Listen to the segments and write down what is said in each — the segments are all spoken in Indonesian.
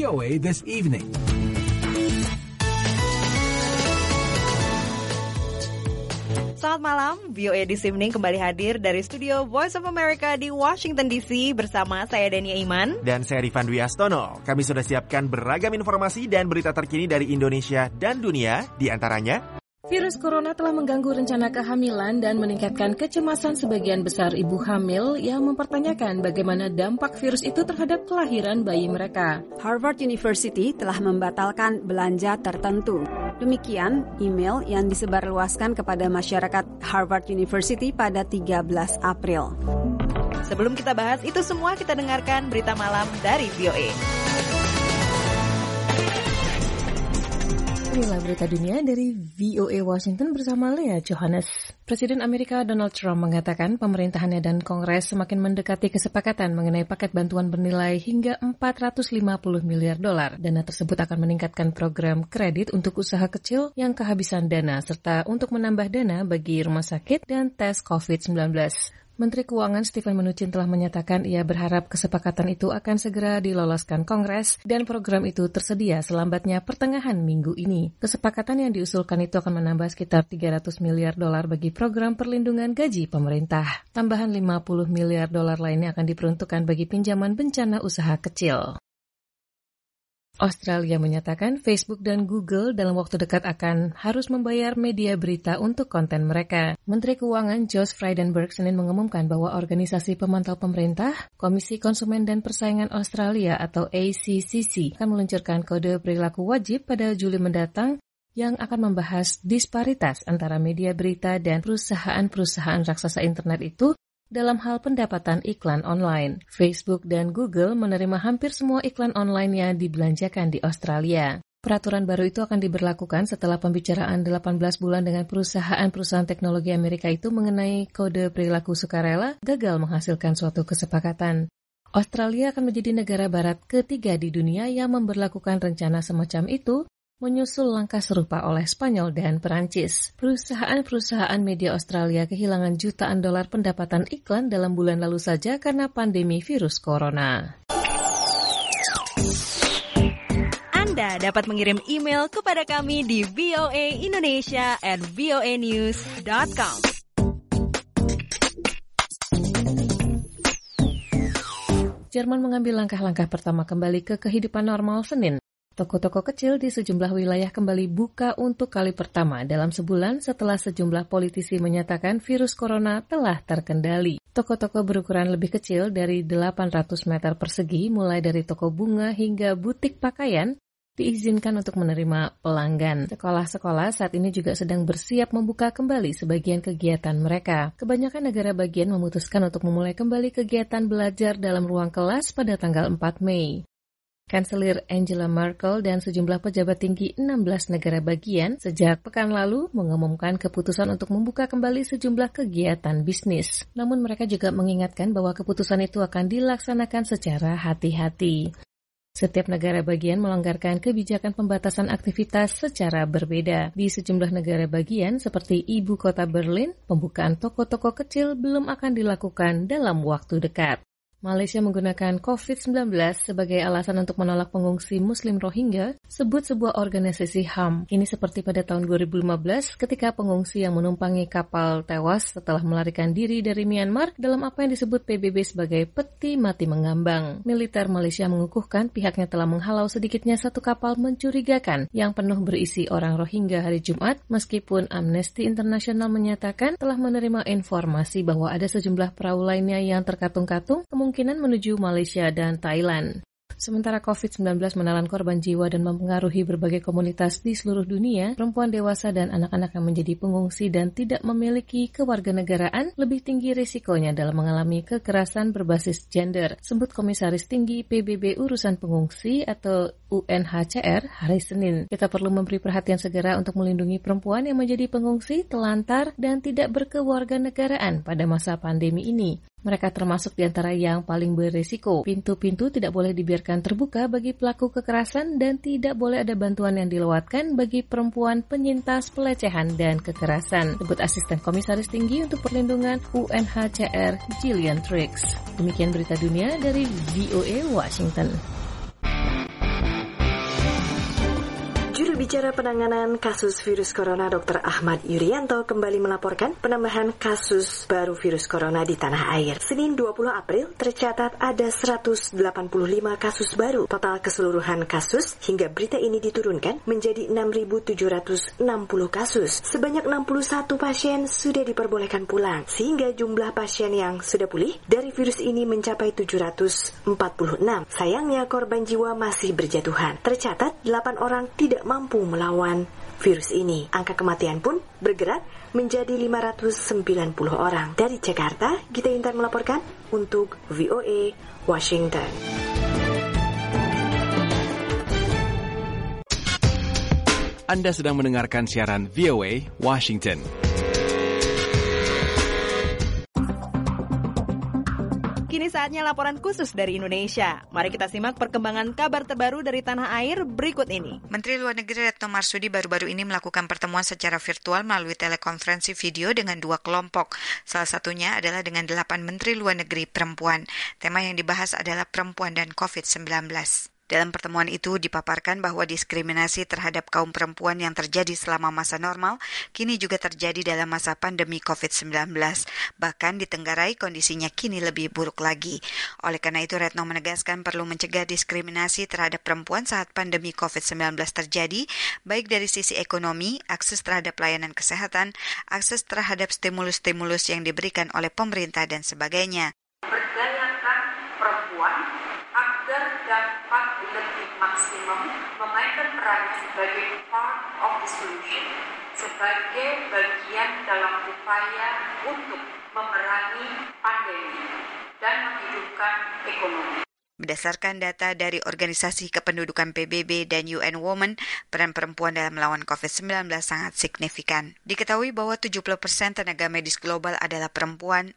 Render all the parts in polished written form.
VOA This Evening. Selamat malam, VOA This Evening kembali hadir dari studio Voice of America di Washington DC bersama saya Dania Iman. Dan saya Rifan Dwi Astono. Kami sudah siapkan beragam informasi dan berita terkini dari Indonesia dan dunia, di antaranya virus corona telah mengganggu rencana kehamilan dan meningkatkan kecemasan sebagian besar ibu hamil yang mempertanyakan bagaimana dampak virus itu terhadap kelahiran bayi mereka. Harvard University telah membatalkan belanja tertentu. Demikian email yang disebarluaskan kepada masyarakat Harvard University pada 13 April. Sebelum kita bahas itu semua, kita dengarkan berita malam dari VOA. Inilah berita dunia dari VOA Washington bersama Lea Johannes. Presiden Amerika Donald Trump mengatakan pemerintahannya dan Kongres semakin mendekati kesepakatan mengenai paket bantuan bernilai hingga $450 miliar. Dana tersebut akan meningkatkan program kredit untuk usaha kecil yang kehabisan dana, serta untuk menambah dana bagi rumah sakit dan tes COVID-19. Menteri Keuangan Steven Mnuchin telah menyatakan ia berharap kesepakatan itu akan segera diloloskan Kongres dan program itu tersedia selambatnya pertengahan minggu ini. Kesepakatan yang diusulkan itu akan menambah sekitar $300 miliar bagi program perlindungan gaji pemerintah. Tambahan $50 miliar lainnya akan diperuntukkan bagi pinjaman bencana usaha kecil. Australia menyatakan Facebook dan Google dalam waktu dekat akan harus membayar media berita untuk konten mereka. Menteri Keuangan Josh Frydenberg Senin mengumumkan bahwa Organisasi Pemantau Pemerintah, Komisi Konsumen dan Persaingan Australia atau ACCC akan meluncurkan kode perilaku wajib pada Juli mendatang yang akan membahas disparitas antara media berita dan perusahaan-perusahaan raksasa internet itu dalam hal pendapatan iklan online. Facebook dan Google menerima hampir semua iklan online yang dibelanjakan di Australia. Peraturan baru itu akan diberlakukan setelah pembicaraan 18 bulan dengan perusahaan-perusahaan teknologi Amerika itu mengenai kode perilaku sukarela gagal menghasilkan suatu kesepakatan. Australia akan menjadi negara barat ketiga di dunia yang memberlakukan rencana semacam itu, menyusul langkah serupa oleh Spanyol dan Perancis. Perusahaan-perusahaan media Australia kehilangan jutaan dolar pendapatan iklan dalam bulan lalu saja karena pandemi virus corona. Anda dapat mengirim email kepada kami di voaindonesia@voanews.com. Jerman mengambil langkah-langkah pertama kembali ke kehidupan normal Senin. Toko-toko kecil di sejumlah wilayah kembali buka untuk kali pertama dalam sebulan setelah sejumlah politisi menyatakan virus corona telah terkendali. Toko-toko berukuran lebih kecil dari 800 meter persegi, mulai dari toko bunga hingga butik pakaian, diizinkan untuk menerima pelanggan. Sekolah-sekolah saat ini juga sedang bersiap membuka kembali sebagian kegiatan mereka. Kebanyakan negara bagian memutuskan untuk memulai kembali kegiatan belajar dalam ruang kelas pada tanggal 4 Mei. Kanselir Angela Merkel dan sejumlah pejabat tinggi 16 negara bagian sejak pekan lalu mengumumkan keputusan untuk membuka kembali sejumlah kegiatan bisnis. Namun mereka juga mengingatkan bahwa keputusan itu akan dilaksanakan secara hati-hati. Setiap negara bagian melonggarkan kebijakan pembatasan aktivitas secara berbeda. Di sejumlah negara bagian seperti ibu kota Berlin, pembukaan toko-toko kecil belum akan dilakukan dalam waktu dekat. Malaysia menggunakan COVID-19 sebagai alasan untuk menolak pengungsi Muslim Rohingya, sebut sebuah organisasi HAM. Ini seperti pada tahun 2015 ketika pengungsi yang menumpangi kapal tewas setelah melarikan diri dari Myanmar dalam apa yang disebut PBB sebagai peti mati mengambang. Militer Malaysia mengukuhkan pihaknya telah menghalau sedikitnya satu kapal mencurigakan yang penuh berisi orang Rohingya hari Jumat, meskipun Amnesty International menyatakan telah menerima informasi bahwa ada sejumlah perahu lainnya yang terkatung-katung kemungkinan menuju Malaysia dan Thailand. Sementara COVID-19 menelan korban jiwa dan mempengaruhi berbagai komunitas di seluruh dunia, perempuan dewasa dan anak-anak yang menjadi pengungsi dan tidak memiliki kewarganegaraan lebih tinggi risikonya dalam mengalami kekerasan berbasis gender, sebut Komisaris Tinggi PBB Urusan Pengungsi atau UNHCR hari Senin. Kita perlu memberi perhatian segera untuk melindungi perempuan yang menjadi pengungsi, telantar, dan tidak berkewarganegaraan pada masa pandemi ini. Mereka termasuk di antara yang paling berisiko. Pintu-pintu tidak boleh dibiarkan terbuka bagi pelaku kekerasan dan tidak boleh ada bantuan yang dilewatkan bagi perempuan penyintas pelecehan dan kekerasan, sebut Asisten Komisaris Tinggi untuk Perlindungan UNHCR Gillian Triggs. Demikian berita dunia dari VOA Washington. Juru bicara penanganan kasus virus corona Dr. Ahmad Yuryanto kembali melaporkan penambahan kasus baru virus corona di tanah air. Senin 20 April tercatat ada 185 kasus baru. Total keseluruhan kasus hingga berita ini diturunkan menjadi 6.760 kasus. Sebanyak 61 pasien sudah diperbolehkan pulang, sehingga jumlah pasien yang sudah pulih dari virus ini mencapai 746. Sayangnya korban jiwa masih berjatuhan. Tercatat 8 orang tidak mampu melawan virus ini. Angka kematian pun bergerak menjadi 590 orang. Dari Jakarta, Gita Intan melaporkan untuk VOA Washington. Anda sedang mendengarkan siaran VOA Washington. Kini saatnya laporan khusus dari Indonesia. Mari kita simak perkembangan kabar terbaru dari tanah air berikut ini. Menteri Luar Negeri Retno Marsudi baru-baru ini melakukan pertemuan secara virtual melalui telekonferensi video dengan 2 kelompok. Salah satunya adalah dengan 8 Menteri Luar Negeri perempuan. Tema yang dibahas adalah perempuan dan COVID-19. Dalam pertemuan itu dipaparkan bahwa diskriminasi terhadap kaum perempuan yang terjadi selama masa normal kini juga terjadi dalam masa pandemi COVID-19. Bahkan di Tenggarai kondisinya kini lebih buruk lagi. Oleh karena itu Retno menegaskan perlu mencegah diskriminasi terhadap perempuan saat pandemi COVID-19 terjadi, baik dari sisi ekonomi, akses terhadap layanan kesehatan, akses terhadap stimulus-stimulus yang diberikan oleh pemerintah dan sebagainya. Berdayakan perempuan agar dapat lebih maksimum memainkan perannya sebagai part of the solution, sebagai bagian dalam upaya untuk memerangi pandemi dan menghidupkan ekonomi. Berdasarkan data dari Organisasi Kependudukan PBB dan UN Women, peran perempuan dalam melawan COVID-19 sangat signifikan. Diketahui bahwa 70% tenaga medis global adalah perempuan,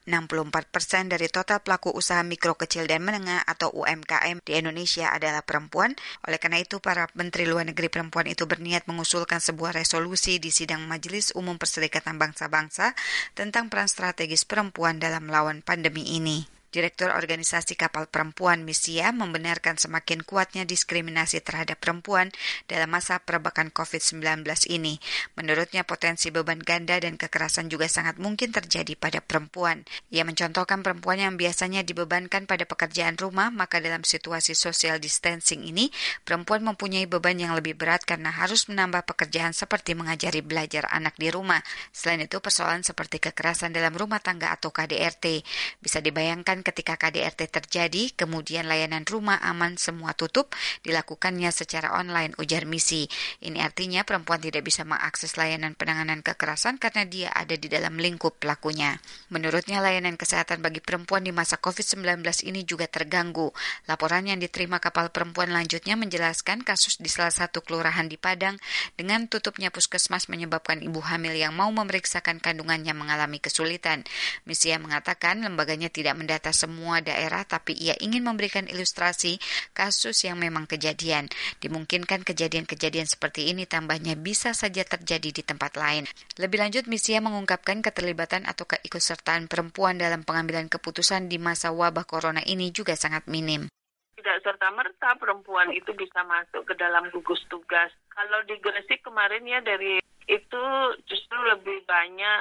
64% dari total pelaku usaha mikro, kecil, dan menengah atau UMKM di Indonesia adalah perempuan. Oleh karena itu, para Menteri Luar Negeri perempuan itu berniat mengusulkan sebuah resolusi di sidang Majelis Umum Perserikatan Bangsa-Bangsa tentang peran strategis perempuan dalam melawan pandemi ini. Direktur Organisasi Kapal Perempuan Misia membenarkan semakin kuatnya diskriminasi terhadap perempuan dalam masa perbakan COVID-19 ini. Menurutnya potensi beban ganda dan kekerasan juga sangat mungkin terjadi pada perempuan. Ia mencontohkan perempuan yang biasanya dibebankan pada pekerjaan rumah, maka dalam situasi social distancing ini, perempuan mempunyai beban yang lebih berat karena harus menambah pekerjaan seperti mengajari belajar anak di rumah. Selain itu, persoalan seperti kekerasan dalam rumah tangga atau KDRT. Bisa dibayangkan ketika KDRT terjadi, kemudian layanan rumah aman semua tutup, dilakukannya secara online, ujar Misi. Ini artinya perempuan tidak bisa mengakses layanan penanganan kekerasan karena dia ada di dalam lingkup pelakunya. Menurutnya, layanan kesehatan bagi perempuan di masa COVID-19 ini juga terganggu. Laporan yang diterima Kapal Perempuan lanjutnya menjelaskan kasus di salah satu kelurahan di Padang dengan tutupnya puskesmas menyebabkan ibu hamil yang mau memeriksakan kandungannya mengalami kesulitan. Misia mengatakan lembaganya tidak mendata semua daerah, tapi ia ingin memberikan ilustrasi kasus yang memang kejadian. Dimungkinkan kejadian-kejadian seperti ini tambahnya bisa saja terjadi di tempat lain. Lebih lanjut, Misia mengungkapkan keterlibatan atau keikutsertaan perempuan dalam pengambilan keputusan di masa wabah corona ini juga sangat minim. Tidak serta-merta perempuan itu bisa masuk ke dalam gugus tugas. Kalau di Gresik kemarin ya dari itu justru lebih banyak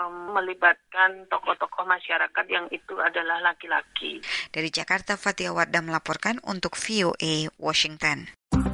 melibatkan tokoh-tokoh masyarakat yang itu adalah laki-laki. Dari Jakarta, Fatia Wardah melaporkan untuk VOA Washington.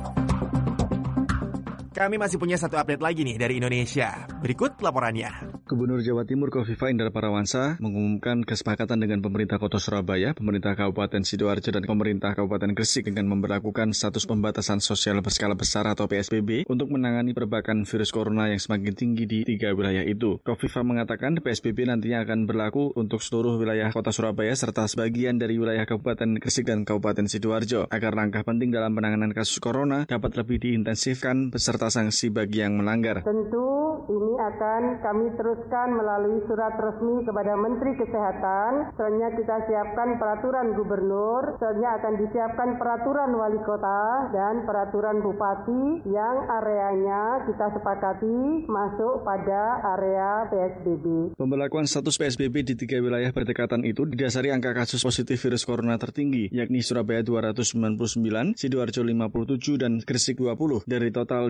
Kami masih punya satu update lagi nih dari Indonesia. Berikut laporannya. Gubernur Jawa Timur Kofifa Indar Parawansa mengumumkan kesepakatan dengan pemerintah Kota Surabaya, pemerintah Kabupaten Sidoarjo, dan pemerintah Kabupaten Gresik dengan memberlakukan status pembatasan sosial berskala besar atau PSBB untuk menangani perbakan virus corona yang semakin tinggi di 3 wilayah itu. Kofifa mengatakan PSBB nantinya akan berlaku untuk seluruh wilayah Kota Surabaya serta sebagian dari wilayah Kabupaten Gresik dan Kabupaten Sidoarjo agar langkah penting dalam penanganan kasus corona dapat lebih diintensifkan beserta sanksi bagi yang melanggar. Tentu ini akan kami teruskan melalui surat resmi kepada Menteri Kesehatan. Selanjutnya kita siapkan peraturan gubernur, selanjutnya akan disiapkan peraturan wali kota dan peraturan bupati yang areanya kita sepakati masuk pada area PSBB. Pemberlakuan status PSBB di 3 wilayah berdekatan itu didasari angka kasus positif virus corona tertinggi, yakni Surabaya 299, Sidoarjo 57, dan Gresik 20, dari total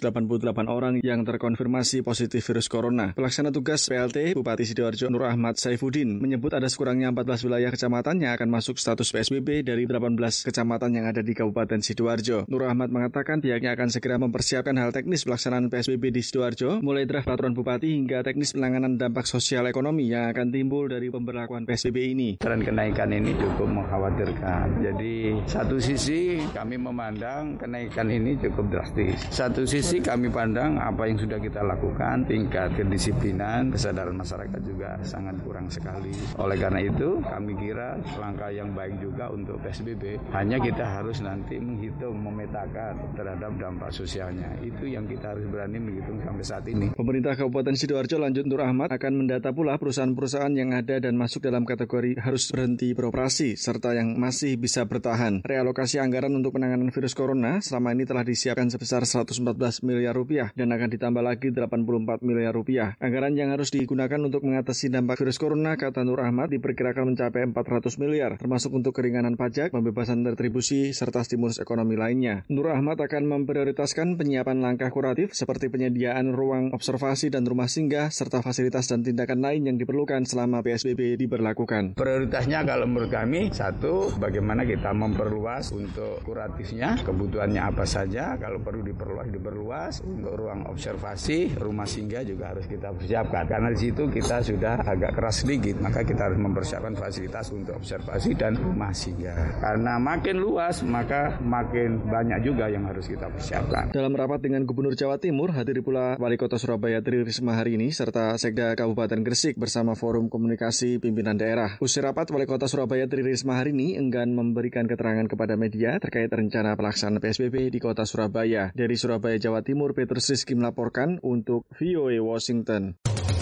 588 orang yang terkonfirmasi positif virus corona. Pelaksana tugas PLT Bupati Sidoarjo Nur Ahmad Saifuddin menyebut ada sekurangnya 14 wilayah kecamatan yang akan masuk status PSBB dari 18 kecamatan yang ada di Kabupaten Sidoarjo. Nur Ahmad mengatakan pihaknya akan segera mempersiapkan hal teknis pelaksanaan PSBB di Sidoarjo, mulai draft peraturan Bupati hingga teknis penanganan dampak sosial ekonomi yang akan timbul dari pemberlakuan PSBB ini. Tren kenaikan ini cukup mengkhawatirkan. Jadi satu sisi kami memandang kenaikan ini cukup drastis. Satu sisi kami pandang apa yang sudah kita lakukan, tingkat kedisiplinan, kesadaran masyarakat juga sangat kurang sekali. Oleh karena itu, kami kira langkah yang baik juga untuk PSBB. Hanya kita harus nanti menghitung, memetakan terhadap dampak sosialnya. Itu yang kita harus berani menghitung sampai saat ini. Pemerintah Kabupaten Sidoarjo, lanjut Nur Ahmad, akan mendata pula perusahaan-perusahaan yang ada dan masuk dalam kategori harus berhenti beroperasi, serta yang masih bisa bertahan. Realokasi anggaran untuk penanganan virus corona selama ini telah disiapkan sebesar 114 miliar rupiah dan akan ditambah lagi 84 miliar rupiah. Anggaran yang harus digunakan untuk mengatasi dampak virus corona, kata Nur Ahmad, diperkirakan mencapai 400 miliar, termasuk untuk keringanan pajak, pembebasan retribusi, serta stimulus ekonomi lainnya. Nur Ahmad akan memprioritaskan penyiapan langkah kuratif seperti penyediaan ruang observasi dan rumah singgah, serta fasilitas dan tindakan lain yang diperlukan selama PSBB diberlakukan. Prioritasnya kalau menurut kami, satu, bagaimana kita memperluas untuk kuratifnya, kebutuhannya apa saja, kalau perlu diperluas, untuk ruang observasi, rumah singgah juga harus kita persiapkan. Karena di situ kita sudah agak keras sedikit, maka kita harus mempersiapkan fasilitas untuk observasi dan rumah singgah. Karena makin luas, maka makin banyak juga yang harus kita persiapkan. Dalam rapat dengan Gubernur Jawa Timur, hadir pula Wali Kota Surabaya Tri Risma hari ini, serta Sekda Kabupaten Gresik bersama Forum Komunikasi Pimpinan Daerah. Usai rapat, Wali Kota Surabaya Tri Risma hari ini enggan memberikan keterangan kepada media terkait rencana pelaksanaan PSBB di Kota Surabaya. Dari Surabaya, Jawa Timur, Petrus Rizky melaporkan untuk VOA Washington.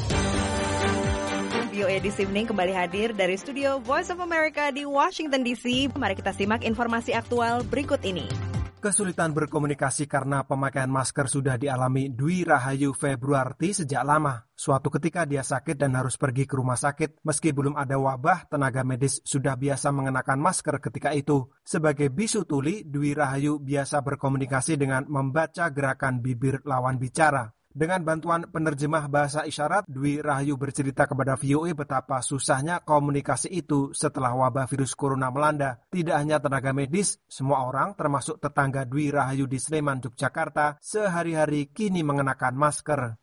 VOA di Evening kembali hadir dari studio Voice of America di Washington DC. Mari kita simak informasi aktual berikut ini. Kesulitan berkomunikasi karena pemakaian masker sudah dialami Dwi Rahayu Februarti sejak lama. Suatu ketika dia sakit dan harus pergi ke rumah sakit. Meski belum ada wabah, tenaga medis sudah biasa mengenakan masker ketika itu. Sebagai bisu tuli, Dwi Rahayu biasa berkomunikasi dengan membaca gerakan bibir lawan bicara. Dengan bantuan penerjemah bahasa isyarat, Dwi Rahayu bercerita kepada VOA betapa susahnya komunikasi itu setelah wabah virus corona melanda. Tidak hanya tenaga medis, semua orang termasuk tetangga Dwi Rahayu di Sleman, Yogyakarta, sehari-hari kini mengenakan masker.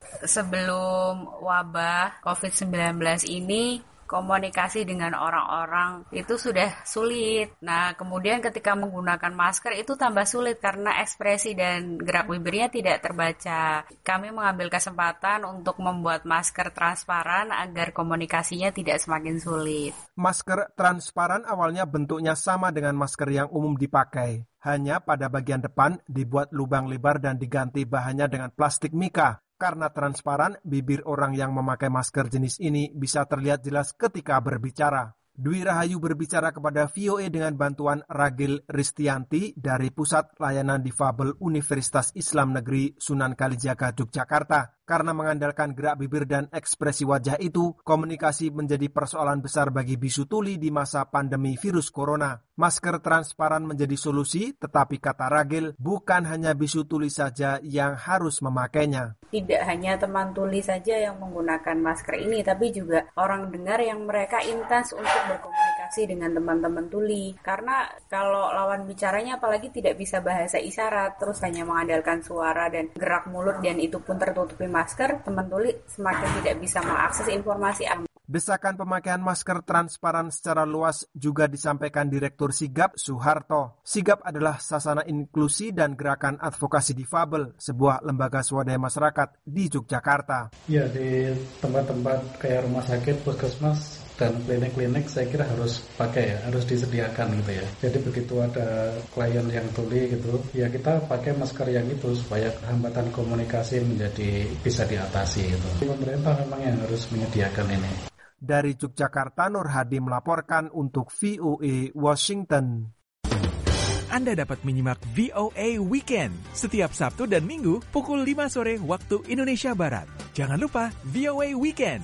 Sebelum wabah COVID-19 ini, komunikasi dengan orang-orang itu sudah sulit. Nah, kemudian ketika menggunakan masker itu tambah sulit karena ekspresi dan gerak bibirnya tidak terbaca. Kami mengambil kesempatan untuk membuat masker transparan agar komunikasinya tidak semakin sulit. Masker transparan awalnya bentuknya sama dengan masker yang umum dipakai. Hanya pada bagian depan dibuat lubang lebar dan diganti bahannya dengan plastik mika. Karena transparan, bibir orang yang memakai masker jenis ini bisa terlihat jelas ketika berbicara. Dwi Rahayu berbicara kepada VOA dengan bantuan Ragil Ristianti dari Pusat Layanan Difabel Universitas Islam Negeri Sunan Kalijaga, Yogyakarta. Karena mengandalkan gerak bibir dan ekspresi wajah itu, komunikasi menjadi persoalan besar bagi bisu tuli di masa pandemi virus corona. Masker transparan menjadi solusi, tetapi kata Ragil, bukan hanya bisu tuli saja yang harus memakainya. Tidak hanya teman tuli saja yang menggunakan masker ini, tapi juga orang dengar yang mereka intens untuk berkomunikasi dengan teman-teman tuli. Karena kalau lawan bicaranya apalagi tidak bisa bahasa isyarat, terus hanya mengandalkan suara dan gerak mulut dan itu pun tertutupi masker, teman tuli semakin tidak bisa mengakses informasi. Desakan pemakaian masker transparan secara luas juga disampaikan Direktur Sigap Suharto. Sigap adalah Sasana Inklusi dan Gerakan Advokasi Difabel, sebuah lembaga swadaya masyarakat di Yogyakarta. Ya, di tempat-tempat kayak rumah sakit, puskesmas, dan klinik-klinik saya kira harus pakai ya, harus disediakan gitu ya. Jadi begitu ada klien yang tuli gitu, ya kita pakai masker yang itu supaya hambatan komunikasi menjadi bisa diatasi gitu. Pemerintah memang yang harus menyediakan ini. Dari Yogyakarta, Nur Hadi melaporkan untuk VOA Washington. Anda dapat menyimak VOA Weekend setiap Sabtu dan Minggu pukul 5 sore waktu Indonesia Barat. Jangan lupa VOA Weekend.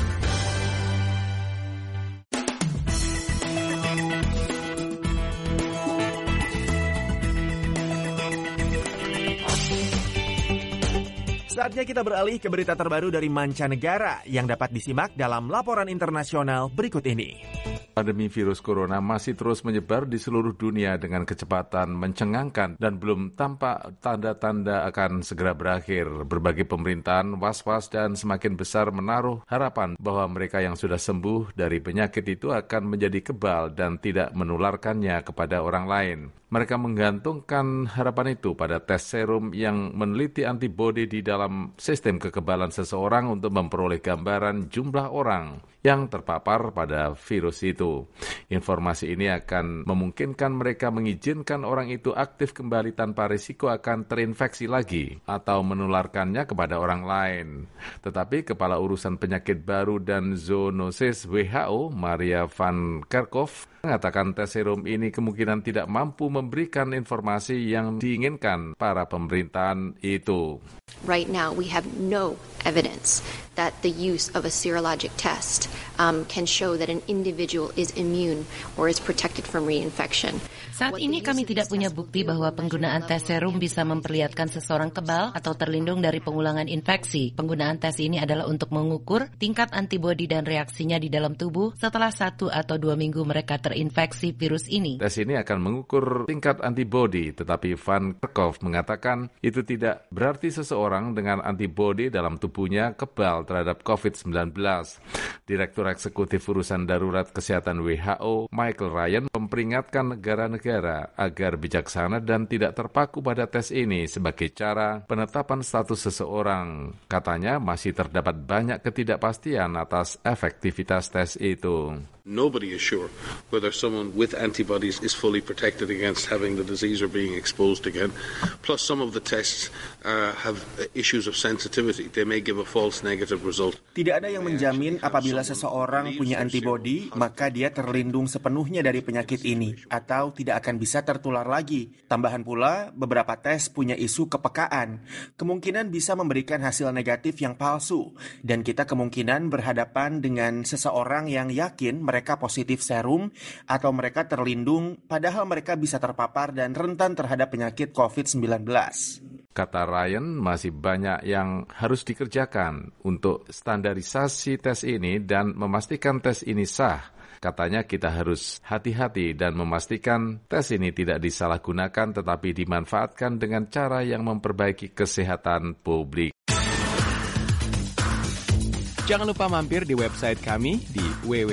Saatnya kita beralih ke berita terbaru dari mancanegara yang dapat disimak dalam laporan internasional berikut ini. Pandemi virus corona masih terus menyebar di seluruh dunia dengan kecepatan mencengangkan dan belum tampak tanda-tanda akan segera berakhir. Berbagai pemerintahan was-was dan semakin besar menaruh harapan bahwa mereka yang sudah sembuh dari penyakit itu akan menjadi kebal dan tidak menularkannya kepada orang lain. Mereka menggantungkan harapan itu pada tes serum yang meneliti antibodi di dalam sistem kekebalan seseorang untuk memperoleh gambaran jumlah orang yang terpapar pada virus itu. Informasi ini akan memungkinkan mereka mengizinkan orang itu aktif kembali tanpa risiko akan terinfeksi lagi atau menularkannya kepada orang lain. Tetapi Kepala Urusan Penyakit Baru dan Zoonosis WHO, Maria van Kerkhove, mengatakan tes serum ini kemungkinan tidak mampu memberikan informasi yang diinginkan para pemerintahan itu. Right now we have no evidence that the use of a serologic test can show that an individual is immune or is protected from reinfection. Saat ini kami tidak punya bukti bahwa penggunaan tes serum bisa memperlihatkan seseorang kebal atau terlindung dari pengulangan infeksi. Penggunaan tes ini adalah untuk mengukur tingkat antibodi dan reaksinya di dalam tubuh setelah 1 atau 2 minggu mereka terinfeksi virus ini. Tes ini akan mengukur tingkat antibodi, tetapi Van Kerkhove mengatakan itu tidak berarti seseorang dengan antibodi dalam tubuhnya kebal terhadap COVID-19. Direktur Eksekutif Urusan Darurat Kesehatan WHO, Michael Ryan, memperingatkan negara-negara agar bijaksana dan tidak terpaku pada tes ini sebagai cara penetapan status seseorang. Katanya masih terdapat banyak ketidakpastian atas efektivitas tes itu. Nobody is sure whether someone with antibodies is fully protected against having the disease or being exposed again. Plus, some of the tests have issues of sensitivity. They may give a false negative result. Tidak ada yang menjamin apabila seseorang punya antibodi, maka dia terlindung sepenuhnya dari penyakit ini, atau tidak akan bisa tertular lagi. Tambahan pula, beberapa tes punya isu kepekaan. Kemungkinan bisa memberikan hasil negatif yang palsu, dan kita kemungkinan berhadapan dengan seseorang yang yakin mereka positif serum atau mereka terlindung padahal mereka bisa terpapar dan rentan terhadap penyakit COVID-19. Kata Ryan, masih banyak yang harus dikerjakan untuk standarisasi tes ini dan memastikan tes ini sah. Katanya kita harus hati-hati dan memastikan tes ini tidak disalahgunakan tetapi dimanfaatkan dengan cara yang memperbaiki kesehatan publik. Jangan lupa mampir di website kami di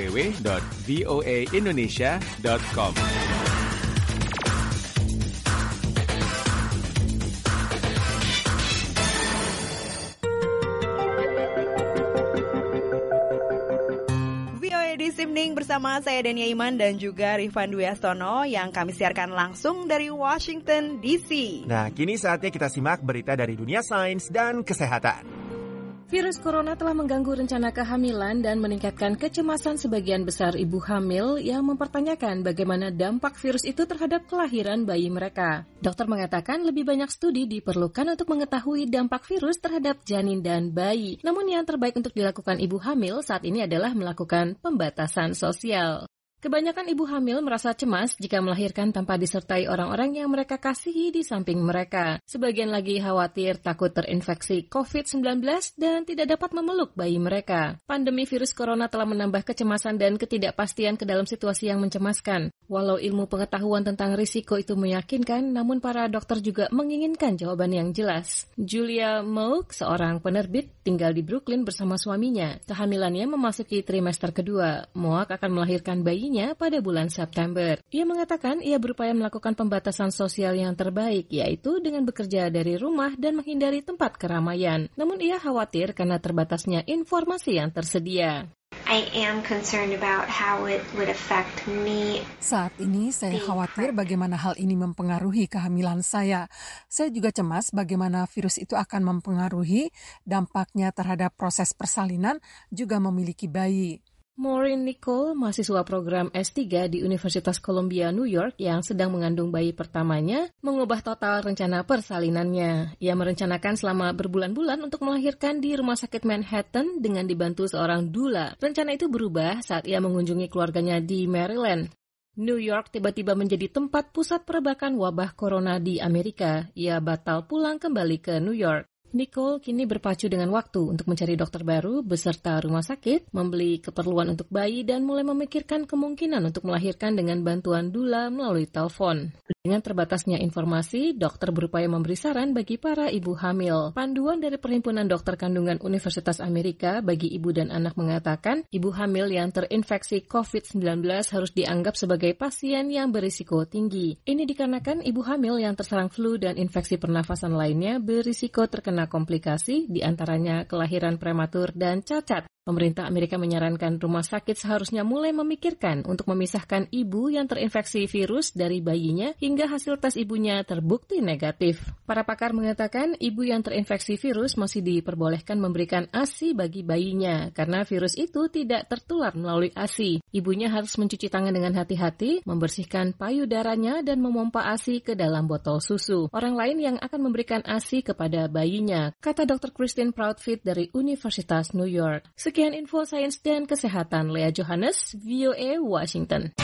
www.voaindonesia.com. VOA This Evening bersama saya Dania Iman dan juga Rifan Dwi Astono yang kami siarkan langsung dari Washington DC. Nah, kini saatnya kita simak berita dari dunia sains dan kesehatan. Virus corona telah mengganggu rencana kehamilan dan meningkatkan kecemasan sebagian besar ibu hamil yang mempertanyakan bagaimana dampak virus itu terhadap kelahiran bayi mereka. Dokter mengatakan lebih banyak studi diperlukan untuk mengetahui dampak virus terhadap janin dan bayi. Namun yang terbaik untuk dilakukan ibu hamil saat ini adalah melakukan pembatasan sosial. Kebanyakan ibu hamil merasa cemas jika melahirkan tanpa disertai orang-orang yang mereka kasihi di samping mereka. Sebagian lagi khawatir takut terinfeksi COVID-19 dan tidak dapat memeluk bayi mereka. Pandemi virus corona telah menambah kecemasan dan ketidakpastian ke dalam situasi yang mencemaskan. Walau ilmu pengetahuan tentang risiko itu meyakinkan, namun para dokter juga menginginkan jawaban yang jelas. Julia Mouk, seorang penerbit, tinggal di Brooklyn bersama suaminya. Kehamilannya memasuki trimester kedua. Mouk akan melahirkan bayi pada bulan September. Ia mengatakan ia berupaya melakukan pembatasan sosial yang terbaik, yaitu dengan bekerja dari rumah dan menghindari tempat keramaian. Namun ia khawatir karena terbatasnya informasi yang tersedia. I am concerned about how it would affect me. Saat ini saya khawatir bagaimana hal ini mempengaruhi kehamilan saya. Saya juga cemas bagaimana virus itu akan mempengaruhi dampaknya terhadap proses persalinan juga memiliki bayi. Maureen Nicole, mahasiswa program S3 di Universitas Columbia, New York yang sedang mengandung bayi pertamanya, mengubah total rencana persalinannya. Ia merencanakan selama berbulan-bulan untuk melahirkan di rumah sakit Manhattan dengan dibantu seorang doula. Rencana itu berubah saat ia mengunjungi keluarganya di Maryland. New York tiba-tiba menjadi tempat pusat perebakan wabah corona di Amerika. Ia batal pulang kembali ke New York. Nicole kini berpacu dengan waktu untuk mencari dokter baru beserta rumah sakit, membeli keperluan untuk bayi, dan mulai memikirkan kemungkinan untuk melahirkan dengan bantuan doula melalui telepon. Dengan terbatasnya informasi, dokter berupaya memberi saran bagi para ibu hamil. Panduan dari Perhimpunan Dokter Kandungan Universitas Amerika bagi ibu dan anak mengatakan, ibu hamil yang terinfeksi COVID-19 harus dianggap sebagai pasien yang berisiko tinggi. Ini dikarenakan ibu hamil yang terserang flu dan infeksi pernafasan lainnya berisiko terkena komplikasi, diantaranya kelahiran prematur dan cacat. Pemerintah Amerika menyarankan rumah sakit seharusnya mulai memikirkan untuk memisahkan ibu yang terinfeksi virus dari bayinya hingga hasil tes ibunya terbukti negatif. Para pakar mengatakan ibu yang terinfeksi virus masih diperbolehkan memberikan ASI bagi bayinya karena virus itu tidak tertular melalui ASI. Ibunya harus mencuci tangan dengan hati-hati, membersihkan payudaranya dan memompa ASI ke dalam botol susu. Orang lain yang akan memberikan ASI kepada bayinya, kata Dr. Christine Proudfit dari Universitas New York. Sekian info sains dan kesehatan. Lea Johannes, VOA Washington.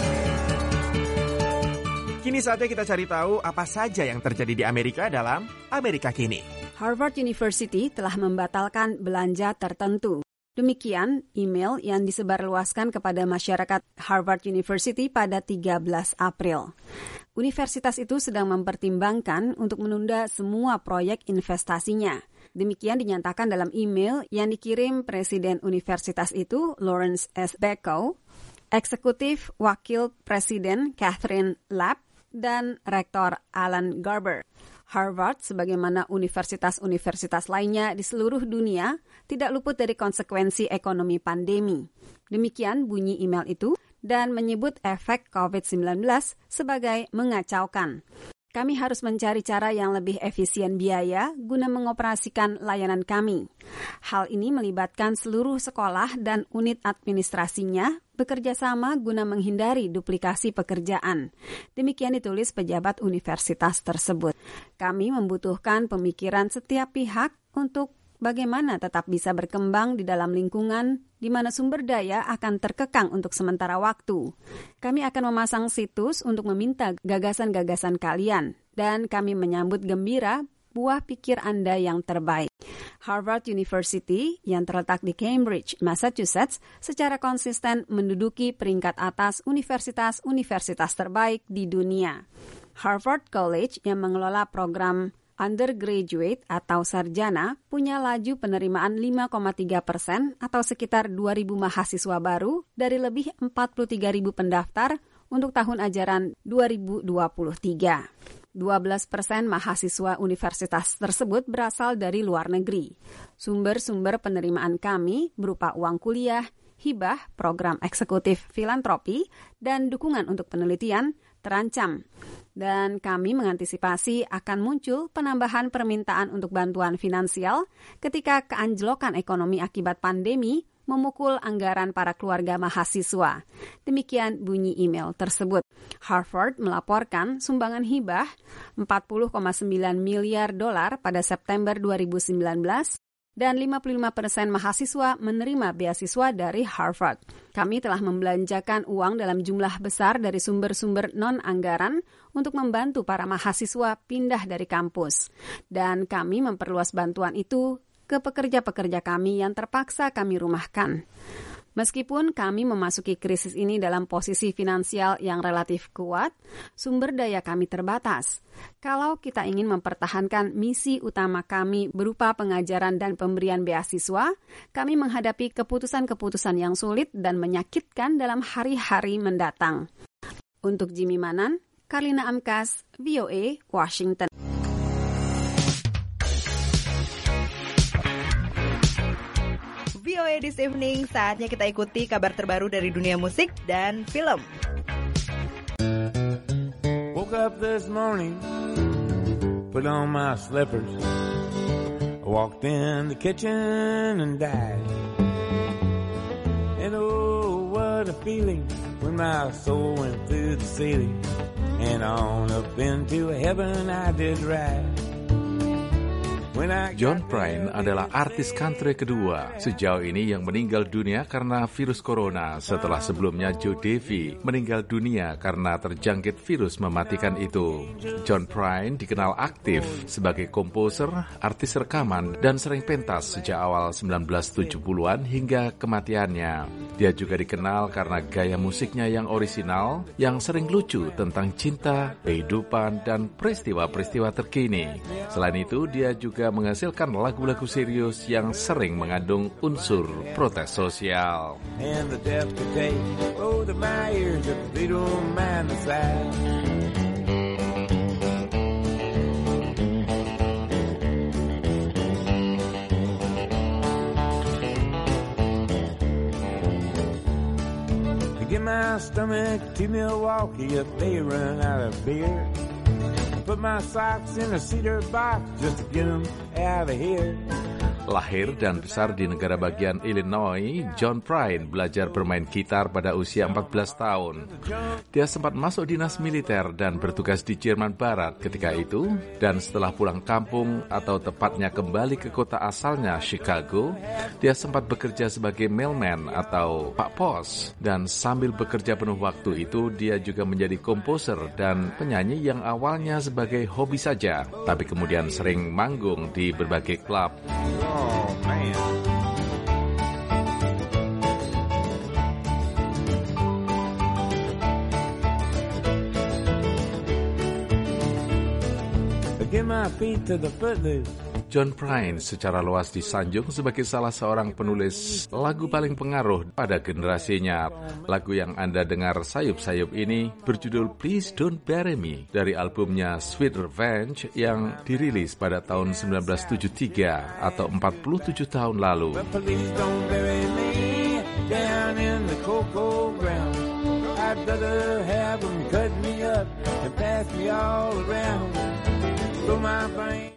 Kini saatnya kita cari tahu apa saja yang terjadi di Amerika dalam Amerika Kini. Harvard University telah membatalkan belanja tertentu. Demikian email yang disebarluaskan kepada masyarakat Harvard University pada 13 April. Universitas itu sedang mempertimbangkan untuk menunda semua proyek investasinya. Demikian dinyatakan dalam email yang dikirim Presiden Universitas itu, Lawrence S. Beckow, Eksekutif Wakil Presiden Catherine Lapp, dan Rektor Alan Garber. Harvard, sebagaimana universitas-universitas lainnya di seluruh dunia, tidak luput dari konsekuensi ekonomi pandemi. Demikian bunyi email itu dan menyebut efek COVID-19 sebagai mengacaukan. Kami harus mencari cara yang lebih efisien biaya guna mengoperasikan layanan kami. Hal ini melibatkan seluruh sekolah dan unit administrasinya bekerja sama guna menghindari duplikasi pekerjaan. Demikian ditulis pejabat universitas tersebut. Kami membutuhkan pemikiran setiap pihak untuk bagaimana tetap bisa berkembang di dalam lingkungan di mana sumber daya akan terkekang untuk sementara waktu. Kami akan memasang situs untuk meminta gagasan-gagasan kalian, dan kami menyambut gembira buah pikir Anda yang terbaik. Harvard University yang terletak di Cambridge, Massachusetts, secara konsisten menduduki peringkat atas universitas-universitas terbaik di dunia. Harvard College yang mengelola program undergraduate atau sarjana punya laju penerimaan 5,3% atau sekitar 2.000 mahasiswa baru dari lebih 43.000 pendaftar untuk tahun ajaran 2023. 12% mahasiswa universitas tersebut berasal dari luar negeri. Sumber-sumber penerimaan kami berupa uang kuliah, hibah, program eksekutif filantropi, dan dukungan untuk penelitian terancam. Dan kami mengantisipasi akan muncul penambahan permintaan untuk bantuan finansial ketika keanjlokan ekonomi akibat pandemi memukul anggaran para keluarga mahasiswa. Demikian bunyi email tersebut. Harvard melaporkan sumbangan hibah $40,9 miliar pada September 2019 dan 55% mahasiswa menerima beasiswa dari Harvard. Kami telah membelanjakan uang dalam jumlah besar dari sumber-sumber non-anggaran untuk membantu para mahasiswa pindah dari kampus. Dan kami memperluas bantuan itu ke pekerja-pekerja kami yang terpaksa kami rumahkan. Meskipun kami memasuki krisis ini dalam posisi finansial yang relatif kuat, sumber daya kami terbatas. Kalau kita ingin mempertahankan misi utama kami berupa pengajaran dan pemberian beasiswa, kami menghadapi keputusan-keputusan yang sulit dan menyakitkan dalam hari-hari mendatang. Untuk Jimmy Manan, Karlina Amkas, VOA, Washington. VOA di This Evening, saatnya kita ikuti kabar terbaru dari dunia musik dan film. Woke up this morning, put on my slippers, walked in the kitchen and died. And oh, what a feeling when my soul went through the ceiling and on up into heaven I did ride. John Prine adalah artis country kedua sejauh ini yang meninggal dunia karena virus corona setelah sebelumnya Joe Davy meninggal dunia karena terjangkit virus mematikan itu. John Prine dikenal aktif sebagai komposer, artis rekaman, dan sering pentas sejak awal 1970-an hingga kematiannya. Dia juga dikenal karena gaya musiknya yang orisinal, yang sering lucu tentang cinta, kehidupan, dan peristiwa-peristiwa terkini. Selain itu, dia juga menghasilkan lagu-lagu serius yang sering mengandung unsur protes sosial. Get my stomach to Milwaukee if they run out of beer. Put my socks in a cedar box just to get them out of here. Lahir dan besar di negara bagian Illinois, John Prine belajar bermain gitar pada usia 14 tahun. Dia sempat masuk dinas militer dan bertugas di Jerman Barat ketika itu, dan setelah pulang kampung atau tepatnya kembali ke kota asalnya, Chicago, dia sempat bekerja sebagai mailman atau pak pos. Dan sambil bekerja penuh waktu itu, dia juga menjadi komposer dan penyanyi yang awalnya sebagai hobi saja, tapi kemudian sering manggung di berbagai klub. Oh, man. Get my feet to the footloose. John Prine secara luas disanjung sebagai salah seorang penulis lagu paling pengaruh pada generasinya. Lagu yang Anda dengar sayup-sayup ini berjudul Please Don't Bury Me dari albumnya Sweet Revenge yang dirilis pada tahun 1973 atau 47 tahun lalu. Please don't bury me down in the cocoa ground. I'd rather have them cut me up and pass me all around. So my brain.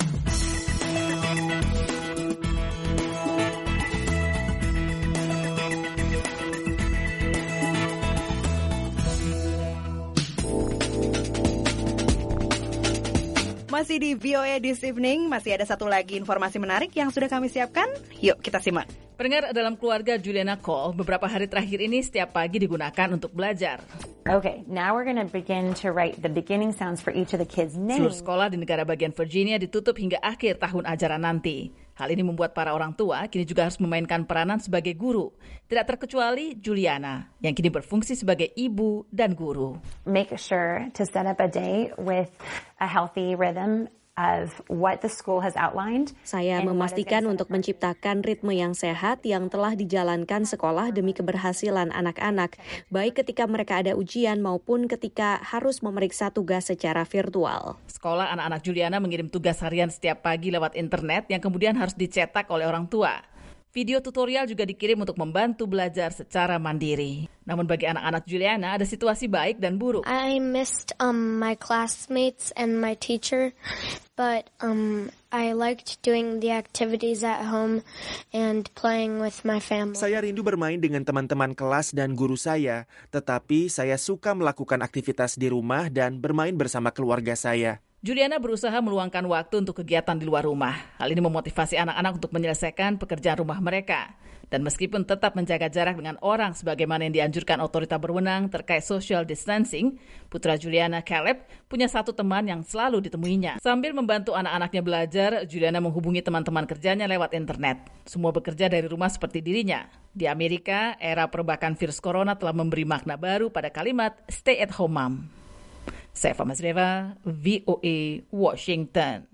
Masih di VOA This Evening, masih ada satu lagi informasi menarik yang sudah kami siapkan. Yuk kita simak. Pendengar, dalam keluarga Juliana Cole, beberapa hari terakhir ini setiap pagi digunakan untuk belajar. Okay, now we're going to begin to write the beginning sounds for each of the kids' names. Seluruh sekolah di negara bagian Virginia ditutup hingga akhir tahun ajaran nanti. Hal ini membuat para orang tua kini juga harus memainkan peranan sebagai guru. Tidak terkecuali Juliana, yang kini berfungsi sebagai ibu dan guru. Make sure to set up a day with a healthy rhythm of what the school has outlined. Saya memastikan untuk menciptakan ritme yang sehat yang telah dijalankan sekolah demi keberhasilan anak-anak, baik ketika mereka ada ujian maupun ketika harus memeriksa tugas secara virtual. Sekolah anak-anak Juliana mengirim tugas harian setiap pagi lewat internet yang kemudian harus dicetak oleh orang tua. Video tutorial juga dikirim untuk membantu belajar secara mandiri. Namun bagi anak-anak Juliana ada situasi baik dan buruk. I missed my classmates and my teacher, but I liked doing the activities at home and playing with my family. Saya rindu bermain dengan teman-teman kelas dan guru saya, tetapi saya suka melakukan aktivitas di rumah dan bermain bersama keluarga saya. Juliana berusaha meluangkan waktu untuk kegiatan di luar rumah. Hal ini memotivasi anak-anak untuk menyelesaikan pekerjaan rumah mereka. Dan meskipun tetap menjaga jarak dengan orang sebagaimana yang dianjurkan otorita berwenang terkait social distancing, putra Juliana, Caleb, punya satu teman yang selalu ditemuinya. Sambil membantu anak-anaknya belajar, Juliana menghubungi teman-teman kerjanya lewat internet. Semua bekerja dari rumah seperti dirinya. Di Amerika, era perbakan virus corona telah memberi makna baru pada kalimat stay at home mom. Saya Fama Zreva, VOA Washington.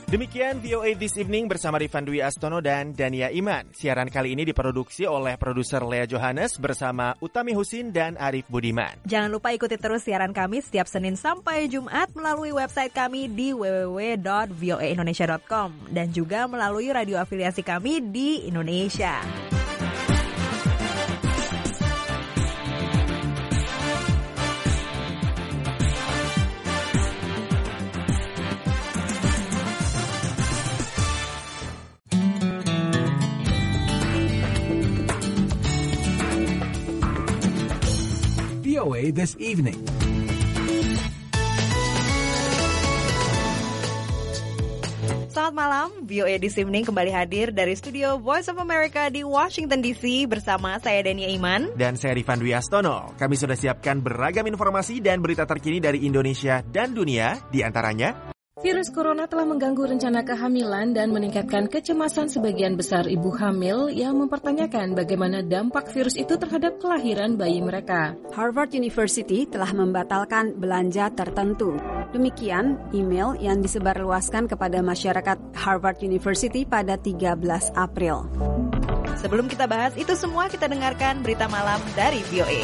Demikian VOA This Evening bersama Rifan Dwi Astono dan Dania Iman. Siaran kali ini diproduksi oleh produser Lea Johannes bersama Utami Husin dan Arif Budiman. Jangan lupa ikuti terus siaran kami setiap Senin sampai Jumat melalui website kami di www.voaindonesia.com dan juga melalui radio afiliasi kami di Indonesia. VOA This Evening. Selamat malam, VOA This Evening kembali hadir dari studio Voice of America di Washington DC bersama saya Dania Iman dan saya Rifan Dwi Astono. Kami sudah siapkan beragam informasi dan berita terkini dari Indonesia dan dunia, di antaranya virus corona telah mengganggu rencana kehamilan dan meningkatkan kecemasan sebagian besar ibu hamil yang mempertanyakan bagaimana dampak virus itu terhadap kelahiran bayi mereka. Harvard University telah membatalkan belanja tertentu. Demikian email yang disebarluaskan kepada masyarakat Harvard University pada 13 April. Sebelum kita bahas itu semua, kita dengarkan berita malam dari VOA.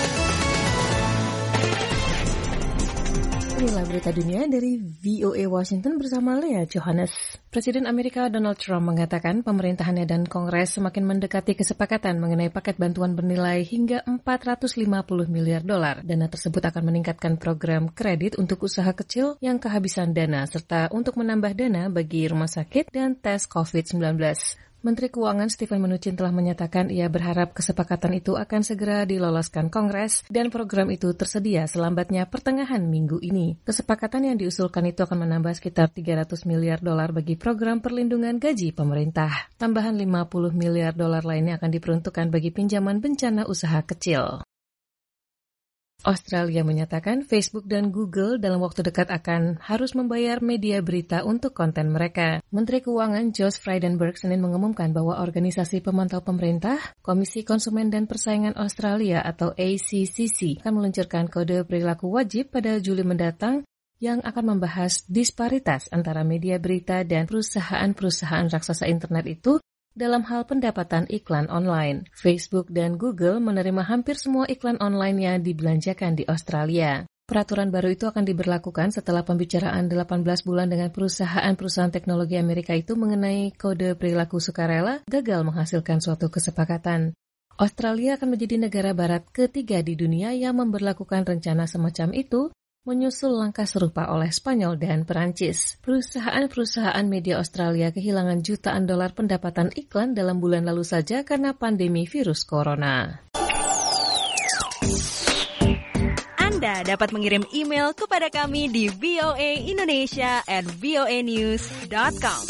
Inilah berita dunia dari VOA Washington bersama Lea Johannes. Presiden Amerika Donald Trump mengatakan pemerintahannya dan Kongres semakin mendekati kesepakatan mengenai paket bantuan bernilai hingga $450 miliar. Dana tersebut akan meningkatkan program kredit untuk usaha kecil yang kehabisan dana, serta untuk menambah dana bagi rumah sakit dan tes COVID-19. Menteri Keuangan Steven Mnuchin telah menyatakan ia berharap kesepakatan itu akan segera diloloskan Kongres dan program itu tersedia selambatnya pertengahan minggu ini. Kesepakatan yang diusulkan itu akan menambah sekitar $300 miliar bagi program perlindungan gaji pemerintah. Tambahan $50 miliar lainnya akan diperuntukkan bagi pinjaman bencana usaha kecil. Australia menyatakan Facebook dan Google dalam waktu dekat akan harus membayar media berita untuk konten mereka. Menteri Keuangan Josh Frydenberg Senin mengumumkan bahwa Organisasi Pemantau Pemerintah, Komisi Konsumen dan Persaingan Australia atau ACCC akan meluncurkan kode perilaku wajib pada Juli mendatang yang akan membahas disparitas antara media berita dan perusahaan-perusahaan raksasa internet itu dalam hal pendapatan iklan online. Facebook dan Google menerima hampir semua iklan online yang dibelanjakan di Australia. Peraturan baru itu akan diberlakukan setelah pembicaraan 18 bulan dengan perusahaan-perusahaan teknologi Amerika itu mengenai kode perilaku sukarela gagal menghasilkan suatu kesepakatan. Australia akan menjadi negara barat ketiga di dunia yang memberlakukan rencana semacam itu, menyusul langkah serupa oleh Spanyol dan Perancis. Perusahaan-perusahaan media Australia kehilangan jutaan dolar pendapatan iklan dalam bulan lalu saja karena pandemi virus corona. Anda dapat mengirim email kepada kami di voaindonesia@voanews.com.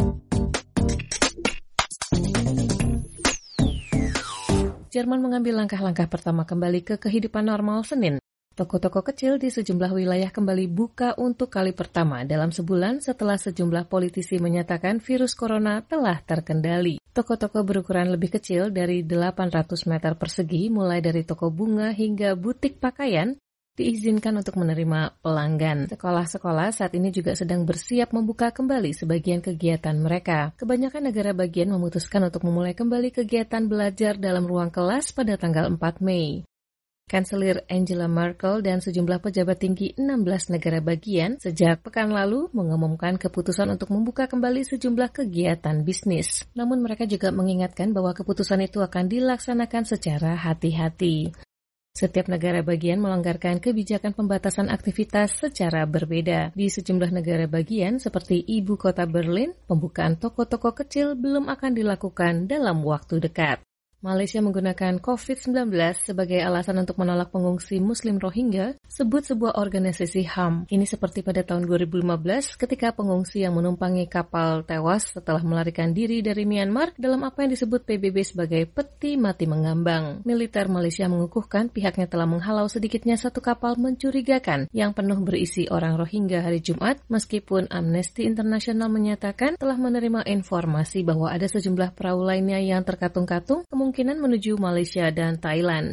Jerman mengambil langkah-langkah pertama kembali ke kehidupan normal Senin. Toko-toko kecil di sejumlah wilayah kembali buka untuk kali pertama dalam sebulan setelah sejumlah politisi menyatakan virus corona telah terkendali. Toko-toko berukuran lebih kecil dari 800 meter persegi, mulai dari toko bunga hingga butik pakaian, diizinkan untuk menerima pelanggan. Sekolah-sekolah saat ini juga sedang bersiap membuka kembali sebagian kegiatan mereka. Kebanyakan negara bagian memutuskan untuk memulai kembali kegiatan belajar dalam ruang kelas pada tanggal 4 Mei. Kanselir Angela Merkel dan sejumlah pejabat tinggi 16 negara bagian sejak pekan lalu mengumumkan keputusan untuk membuka kembali sejumlah kegiatan bisnis. Namun mereka juga mengingatkan bahwa keputusan itu akan dilaksanakan secara hati-hati. Setiap negara bagian melonggarkan kebijakan pembatasan aktivitas secara berbeda. Di sejumlah negara bagian seperti ibu kota Berlin, pembukaan toko-toko kecil belum akan dilakukan dalam waktu dekat. Malaysia menggunakan COVID-19 sebagai alasan untuk menolak pengungsi Muslim Rohingya, sebut sebuah organisasi HAM. Ini seperti pada tahun 2015 ketika pengungsi yang menumpangi kapal tewas setelah melarikan diri dari Myanmar dalam apa yang disebut PBB sebagai peti mati mengambang. Militer Malaysia mengukuhkan pihaknya telah menghalau sedikitnya satu kapal mencurigakan yang penuh berisi orang Rohingya hari Jumat, meskipun Amnesty International menyatakan telah menerima informasi bahwa ada sejumlah perahu lainnya yang terkatung-katung kemungkinan menuju Malaysia dan Thailand.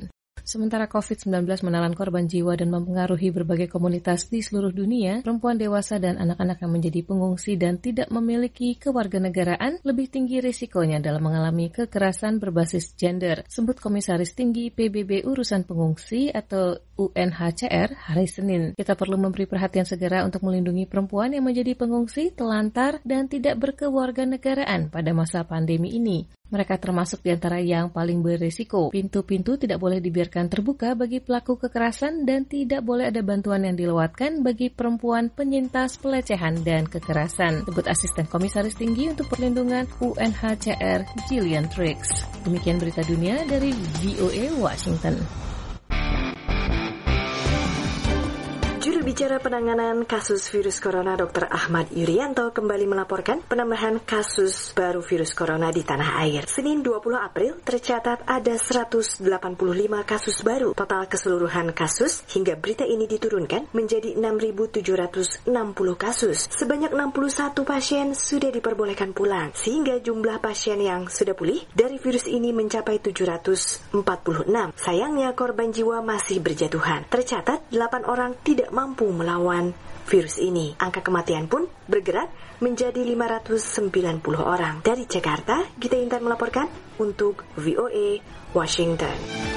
Sementara COVID-19 menelan korban jiwa dan mempengaruhi berbagai komunitas di seluruh dunia, perempuan dewasa dan anak-anak yang menjadi pengungsi dan tidak memiliki kewarganegaraan lebih tinggi risikonya dalam mengalami kekerasan berbasis gender, sebut Komisaris Tinggi PBB Urusan Pengungsi atau UNHCR hari Senin. Kita perlu memberi perhatian segera untuk melindungi perempuan yang menjadi pengungsi, telantar, dan tidak berkewarganegaraan pada masa pandemi ini. Mereka termasuk di antara yang paling berisiko. Pintu-pintu tidak boleh dibiarkan terbuka bagi pelaku kekerasan dan tidak boleh ada bantuan yang dilewatkan bagi perempuan penyintas pelecehan dan kekerasan, sebut Asisten Komisaris Tinggi untuk Perlindungan UNHCR Gillian Triggs. Demikian berita dunia dari VOA Washington. Juru bicara penanganan kasus virus corona Dr. Ahmad Yuryanto kembali melaporkan penambahan kasus baru virus corona di tanah air. Senin 20 April tercatat ada 185 kasus baru. Total keseluruhan kasus hingga berita ini diturunkan menjadi 6.760 kasus. Sebanyak 61 pasien sudah diperbolehkan pulang, sehingga jumlah pasien yang sudah pulih dari virus ini mencapai 746. Sayangnya korban jiwa masih berjatuhan. Tercatat 8 orang tidak mampu melawan virus ini. Angka kematian pun bergerak menjadi 590 orang. Dari Jakarta, Gita Intan melaporkan untuk VOA Washington.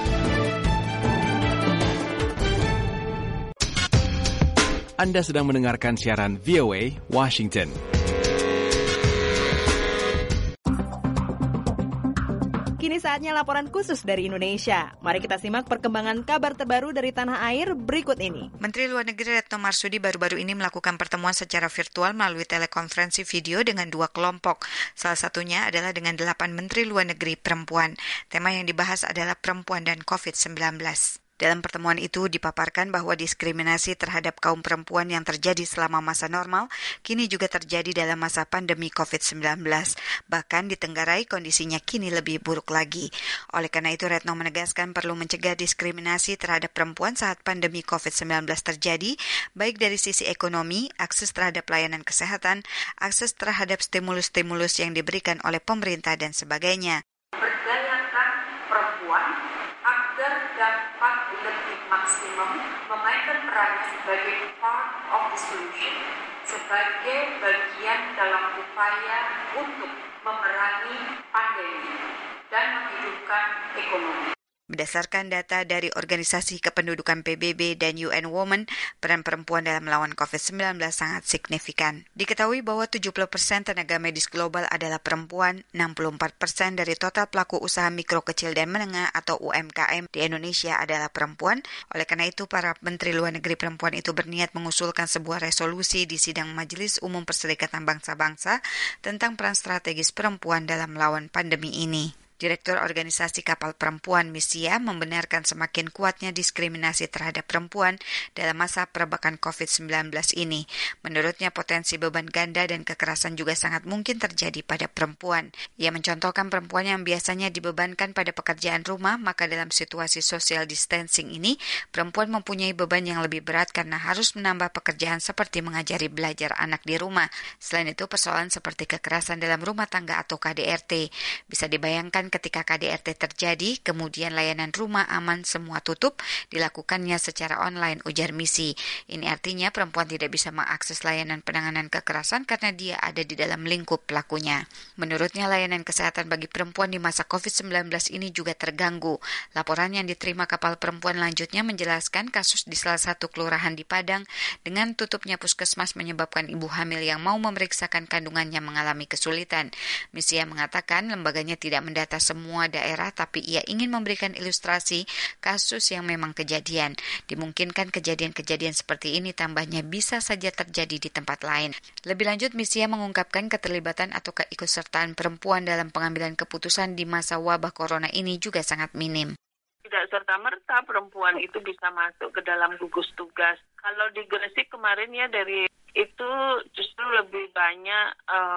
Anda sedang mendengarkan siaran VOA Washington. Kini saatnya laporan khusus dari Indonesia. Mari kita simak perkembangan kabar terbaru dari tanah air berikut ini. Menteri Luar Negeri Retno Marsudi baru-baru ini melakukan pertemuan secara virtual melalui telekonferensi video dengan 2 kelompok. Salah satunya adalah dengan 8 Menteri Luar Negeri perempuan. Tema yang dibahas adalah perempuan dan COVID-19. Dalam pertemuan itu dipaparkan bahwa diskriminasi terhadap kaum perempuan yang terjadi selama masa normal kini juga terjadi dalam masa pandemi COVID-19. Bahkan di Tenggarai kondisinya kini lebih buruk lagi. Oleh karena itu Retno menegaskan perlu mencegah diskriminasi terhadap perempuan saat pandemi COVID-19 terjadi, baik dari sisi ekonomi, akses terhadap layanan kesehatan, akses terhadap stimulus-stimulus yang diberikan oleh pemerintah dan sebagainya. Berdayakan perempuan agar dapat lebih maksimum memainkan perannya sebagai part of the solution, sebagai bagian dalam upaya untuk memerangi pandemi dan menghidupkan ekonomi. Berdasarkan data dari Organisasi Kependudukan PBB dan UN Women, peran perempuan dalam melawan COVID-19 sangat signifikan. Diketahui bahwa 70% tenaga medis global adalah perempuan, 64% dari total pelaku usaha mikro, kecil, dan menengah atau UMKM di Indonesia adalah perempuan. Oleh karena itu, para Menteri Luar Negeri perempuan itu berniat mengusulkan sebuah resolusi di sidang Majelis Umum Perserikatan Bangsa-Bangsa tentang peran strategis perempuan dalam melawan pandemi ini. Direktur Organisasi Kapal Perempuan Misia membenarkan semakin kuatnya diskriminasi terhadap perempuan dalam masa perbakan COVID-19 ini. Menurutnya potensi beban ganda dan kekerasan juga sangat mungkin terjadi pada perempuan. Ia mencontohkan perempuan yang biasanya dibebankan pada pekerjaan rumah, maka dalam situasi social distancing ini, perempuan mempunyai beban yang lebih berat karena harus menambah pekerjaan seperti mengajari belajar anak di rumah. Selain itu, persoalan seperti kekerasan dalam rumah tangga atau KDRT. Bisa dibayangkan ketika KDRT terjadi, kemudian layanan rumah aman semua tutup, dilakukannya secara online, ujar Misi. Ini artinya perempuan tidak bisa mengakses layanan penanganan kekerasan karena dia ada di dalam lingkup pelakunya. Menurutnya, layanan kesehatan bagi perempuan di masa COVID-19 ini juga terganggu. Laporan yang diterima Kapal Perempuan lanjutnya menjelaskan kasus di salah satu kelurahan di Padang dengan tutupnya puskesmas menyebabkan ibu hamil yang mau memeriksakan kandungannya mengalami kesulitan. Misia mengatakan lembaganya tidak mendata semua daerah, tapi ia ingin memberikan ilustrasi kasus yang memang kejadian. Dimungkinkan kejadian-kejadian seperti ini tambahnya bisa saja terjadi di tempat lain. Lebih lanjut, Misia mengungkapkan keterlibatan atau keikutsertaan perempuan dalam pengambilan keputusan di masa wabah corona ini juga sangat minim. Tidak serta-merta perempuan itu bisa masuk ke dalam gugus tugas. Kalau di Gresik kemarin ya dari itu justru lebih banyak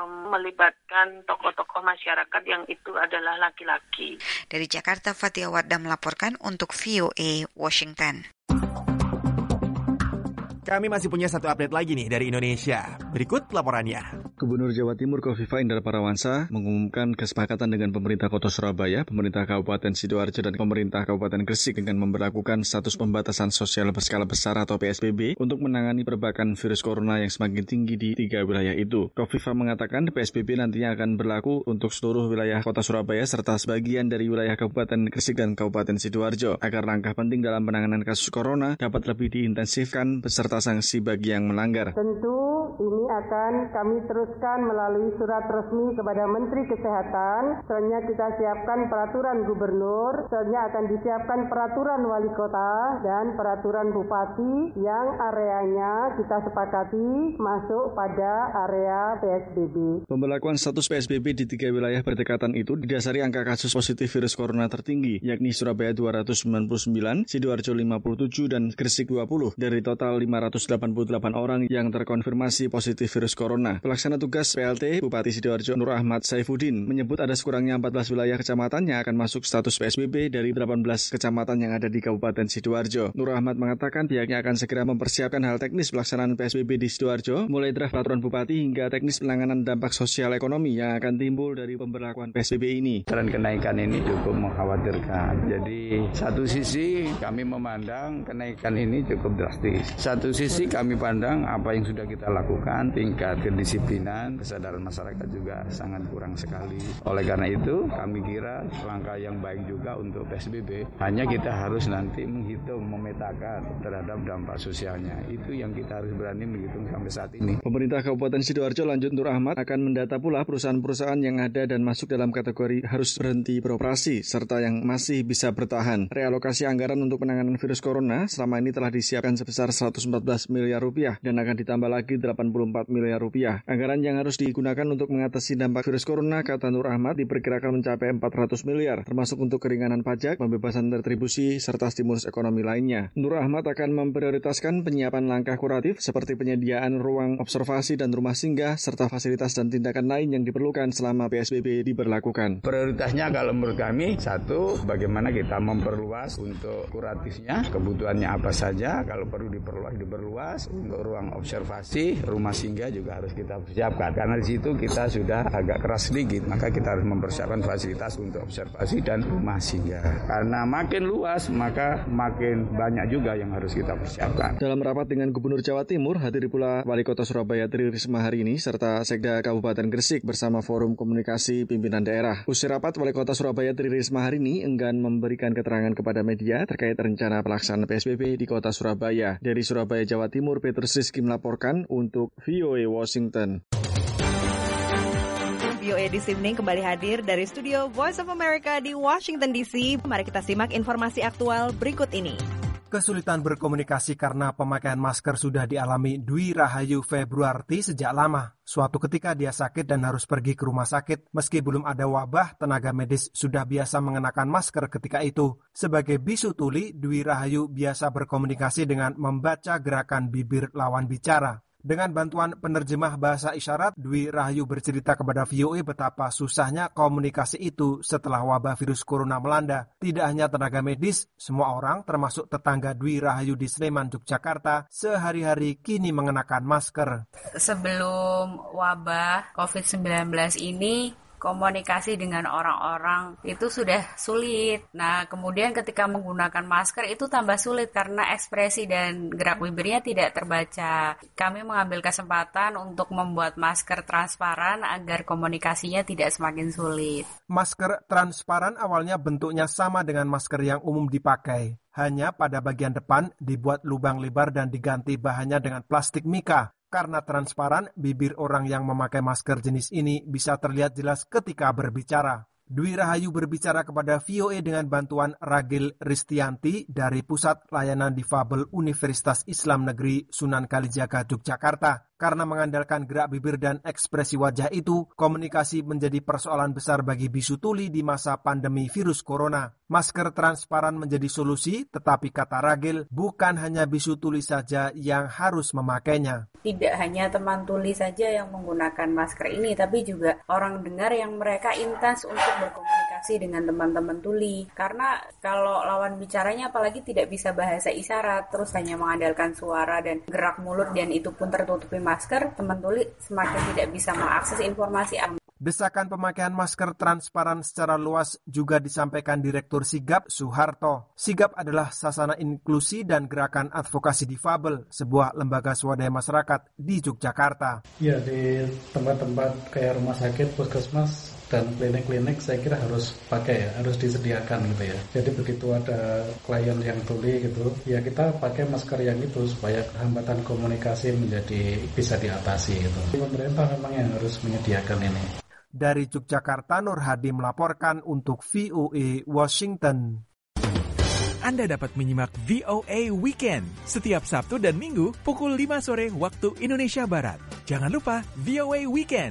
melibatkan tokoh-tokoh masyarakat yang itu adalah laki-laki. Dari Jakarta, Fatia Wardah melaporkan untuk VOA Washington. Kami masih punya satu update lagi nih dari Indonesia. Berikut laporannya. Gubernur Jawa Timur Kofifa Indar Parawansa mengumumkan kesepakatan dengan pemerintah Kota Surabaya, pemerintah Kabupaten Sidoarjo, dan pemerintah Kabupaten Gresik dengan memberlakukan status pembatasan sosial berskala besar atau PSBB untuk menangani perbakan virus corona yang semakin tinggi di 3 wilayah itu. Kofifa mengatakan PSBB nantinya akan berlaku untuk seluruh wilayah Kota Surabaya serta sebagian dari wilayah Kabupaten Gresik dan Kabupaten Sidoarjo agar langkah penting dalam penanganan kasus corona dapat lebih diintensifkan beserta sanksi bagi yang melanggar. Tentu ini akan kami teruskan melalui surat resmi kepada Menteri Kesehatan. Selanjutnya kita siapkan peraturan gubernur, selanjutnya akan disiapkan peraturan wali kota dan peraturan bupati yang areanya kita sepakati masuk pada area PSBB. Pemberlakuan status PSBB di 3 wilayah berdekatan itu didasari angka kasus positif virus corona tertinggi, yakni Surabaya 299, Sidoarjo 57, dan Gresik 20 dari total 588 orang yang terkonfirmasi positif virus corona. Pelaksana tugas PLT Bupati Sidoarjo Nur Ahmad Saifuddin menyebut ada sekurangnya 14 wilayah kecamatan yang akan masuk status PSBB dari 18 kecamatan yang ada di Kabupaten Sidoarjo. Nur Ahmad mengatakan pihaknya akan segera mempersiapkan hal teknis pelaksanaan PSBB di Sidoarjo, mulai draft peraturan Bupati hingga teknis penanganan dampak sosial ekonomi yang akan timbul dari pemberlakuan PSBB ini. Tren kenaikan ini cukup mengkhawatirkan. Jadi satu sisi kami memandang kenaikan ini cukup drastis. Satu sisi kami pandang apa yang sudah kita lakukan, tingkat kedisiplinan, kesadaran masyarakat juga sangat kurang sekali. Oleh karena itu, kami kira langkah yang baik juga untuk PSBB. Hanya kita harus nanti menghitung, memetakan terhadap dampak sosialnya. Itu yang kita harus berani menghitung sampai saat ini. Pemerintah Kabupaten Sidoarjo, lanjut Nur Ahmad, akan mendata pula perusahaan-perusahaan yang ada dan masuk dalam kategori harus berhenti beroperasi, serta yang masih bisa bertahan. Realokasi anggaran untuk penanganan virus corona selama ini telah disiapkan sebesar 114 miliar rupiah dan akan ditambah lagi 84 miliar rupiah. Anggaran yang harus digunakan untuk mengatasi dampak virus corona, kata Nur Ahmad, diperkirakan mencapai 400 miliar, termasuk untuk keringanan pajak, pembebasan retribusi, serta stimulus ekonomi lainnya. Nur Ahmad akan memprioritaskan penyiapan langkah kuratif seperti penyediaan ruang observasi dan rumah singgah, serta fasilitas dan tindakan lain yang diperlukan selama PSBB diberlakukan. Prioritasnya kalau menurut kami, satu, bagaimana kita memperluas untuk kuratifnya, kebutuhannya apa saja, kalau perlu diperluas, untuk ruang observasi, rumah singgah juga harus kita persiapkan. Karena di situ kita sudah agak keras sedikit, maka kita harus mempersiapkan fasilitas untuk observasi dan rumah singgah. Karena makin luas, maka makin banyak juga yang harus kita persiapkan. Dalam rapat dengan Gubernur Jawa Timur, hadir pula Wali Kota Surabaya Tri Risma hari ini, serta Sekda Kabupaten Gresik bersama Forum Komunikasi Pimpinan Daerah. Usai rapat, Wali Kota Surabaya Tri Risma hari ini enggan memberikan keterangan kepada media terkait rencana pelaksanaan PSBB di Kota Surabaya. Dari Surabaya, Jawa Timur, Petrus Rizky melaporkan untuk VOA Washington. VOA This Evening kembali hadir dari studio Voice of America di Washington DC. Mari kita simak informasi aktual berikut ini. Kesulitan berkomunikasi karena pemakaian masker sudah dialami Dwi Rahayu Februarti sejak lama. Suatu ketika dia sakit dan harus pergi ke rumah sakit. Meski belum ada wabah, tenaga medis sudah biasa mengenakan masker ketika itu. Sebagai bisu tuli, Dwi Rahayu biasa berkomunikasi dengan membaca gerakan bibir lawan bicara. Dengan bantuan penerjemah bahasa isyarat, Dwi Rahayu bercerita kepada VOA betapa susahnya komunikasi itu setelah wabah virus corona melanda. Tidak hanya tenaga medis, semua orang termasuk tetangga Dwi Rahayu di Sleman, Yogyakarta, sehari-hari kini mengenakan masker. Sebelum wabah COVID-19 ini, komunikasi dengan orang-orang itu sudah sulit. Nah, kemudian ketika menggunakan masker itu tambah sulit karena ekspresi dan gerak bibirnya tidak terbaca. Kami mengambil kesempatan untuk membuat masker transparan agar komunikasinya tidak semakin sulit. Masker transparan awalnya bentuknya sama dengan masker yang umum dipakai. Hanya pada bagian depan dibuat lubang lebar dan diganti bahannya dengan plastik mika. Karena transparan, bibir orang yang memakai masker jenis ini bisa terlihat jelas ketika berbicara. Dwi Rahayu berbicara kepada VOA dengan bantuan Ragil Ristianti dari Pusat Layanan Difabel Universitas Islam Negeri Sunan Kalijaga, Yogyakarta. Karena mengandalkan gerak bibir dan ekspresi wajah itu, komunikasi menjadi persoalan besar bagi bisu tuli di masa pandemi virus corona. Masker transparan menjadi solusi, tetapi kata Ragil, bukan hanya bisu tuli saja yang harus memakainya. Tidak hanya teman tuli saja yang menggunakan masker ini, tapi juga orang dengar yang mereka intens untuk berkomunikasi berkomunikasi dengan teman-teman tuli. Karena kalau lawan bicaranya apalagi tidak bisa bahasa isyarat, terus hanya mengandalkan suara dan gerak mulut dan itu pun tertutupi masker, teman tuli semakin tidak bisa mengakses informasi. Desakan pemakaian masker transparan secara luas juga disampaikan Direktur Sigap Suharto. Sigap adalah Sasana Inklusi dan Gerakan Advokasi Difabel, sebuah lembaga swadaya masyarakat di Yogyakarta. Ya, di tempat-tempat kayak rumah sakit, puskesmas, dan klinik-klinik saya kira harus pakai ya, harus disediakan gitu ya. Jadi begitu ada klien yang tuli gitu, ya kita pakai masker yang itu supaya hambatan komunikasi menjadi bisa diatasi gitu. Pemerintah memang yang harus menyediakan ini. Dari Yogyakarta, Nur Hadi melaporkan untuk VOA Washington. Anda dapat menyimak VOA Weekend setiap Sabtu dan Minggu pukul 5 sore waktu Indonesia Barat. Jangan lupa VOA Weekend.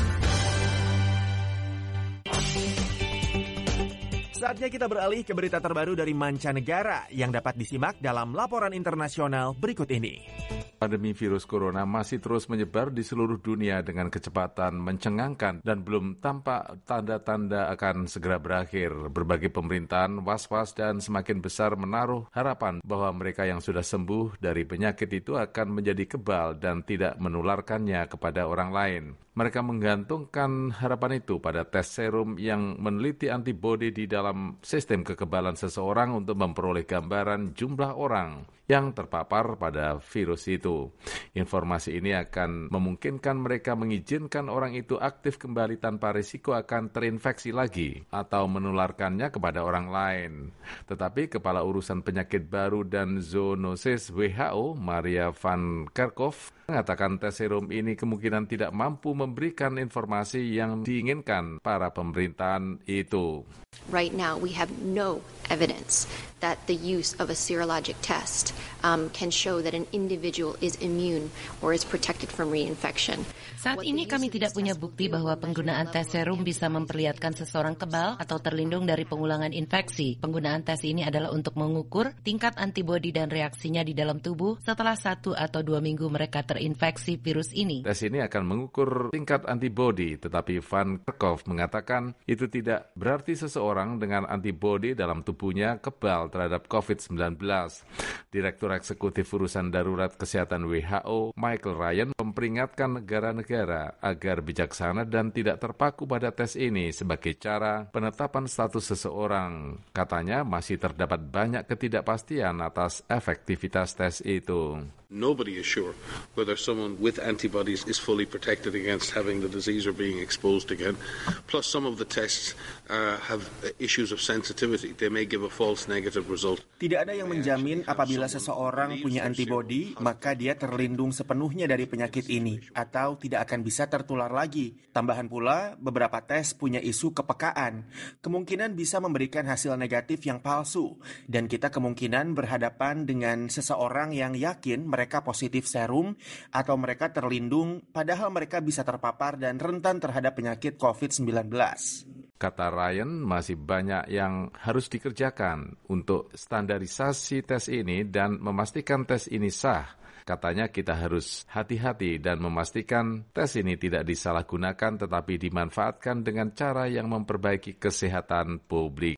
Saatnya kita beralih ke berita terbaru dari mancanegara yang dapat disimak dalam laporan internasional berikut ini. Pandemi virus corona masih terus menyebar di seluruh dunia dengan kecepatan mencengangkan dan belum tampak tanda-tanda akan segera berakhir. Berbagai pemerintahan was-was dan semakin besar menaruh harapan bahwa mereka yang sudah sembuh dari penyakit itu akan menjadi kebal dan tidak menularkannya kepada orang lain. Mereka menggantungkan harapan itu pada tes serum yang meneliti antibodi di dalam sistem kekebalan seseorang untuk memperoleh gambaran jumlah orang yang terpapar pada virus itu. Informasi ini akan memungkinkan mereka mengizinkan orang itu aktif kembali tanpa risiko akan terinfeksi lagi atau menularkannya kepada orang lain. Tetapi Kepala Urusan Penyakit Baru dan Zoonosis WHO, Maria van Kerkhove, mengatakan tes serum ini kemungkinan tidak mampu memberikan informasi yang diinginkan para pemerintahan itu. Right now we have no evidence that the use of a serologic test can show that an individual is immune or is protected from reinfection. Saat ini kami tidak punya bukti bahwa penggunaan tes serum bisa memperlihatkan seseorang kebal atau terlindung dari pengulangan infeksi. Penggunaan tes ini adalah untuk mengukur tingkat antibodi dan reaksinya di dalam tubuh setelah 1 atau 2 minggu mereka terinfeksi virus ini. Tes ini akan mengukur tingkat antibodi, tetapi Van Kerkhove mengatakan itu tidak berarti seseorang dengan antibodi dalam tubuhnya kebal terhadap COVID-19. Direktur Eksekutif Urusan Darurat Kesehatan WHO, Michael Ryan, memperingatkan negara-negara agar bijaksana dan tidak terpaku pada tes ini sebagai cara penetapan status seseorang. Katanya masih terdapat banyak ketidakpastian atas efektivitas tes itu. Nobody is sure whether someone with antibodies is fully protected against having the disease or being exposed again. Plus, some of the tests have issues of sensitivity. They may give a false negative result. Tidak ada yang menjamin apabila seseorang punya antibodi, maka dia terlindung sepenuhnya dari penyakit ini atau tidak akan bisa tertular lagi. Tambahan pula, beberapa tes punya isu kepekaan. Kemungkinan bisa memberikan hasil negatif yang palsu, dan kita kemungkinan berhadapan dengan seseorang yang yakin mereka positif serum atau mereka terlindung padahal mereka bisa terpapar dan rentan terhadap penyakit COVID-19. Kata Ryan, masih banyak yang harus dikerjakan untuk standarisasi tes ini dan memastikan tes ini sah. Katanya kita harus hati-hati dan memastikan tes ini tidak disalahgunakan tetapi dimanfaatkan dengan cara yang memperbaiki kesehatan publik.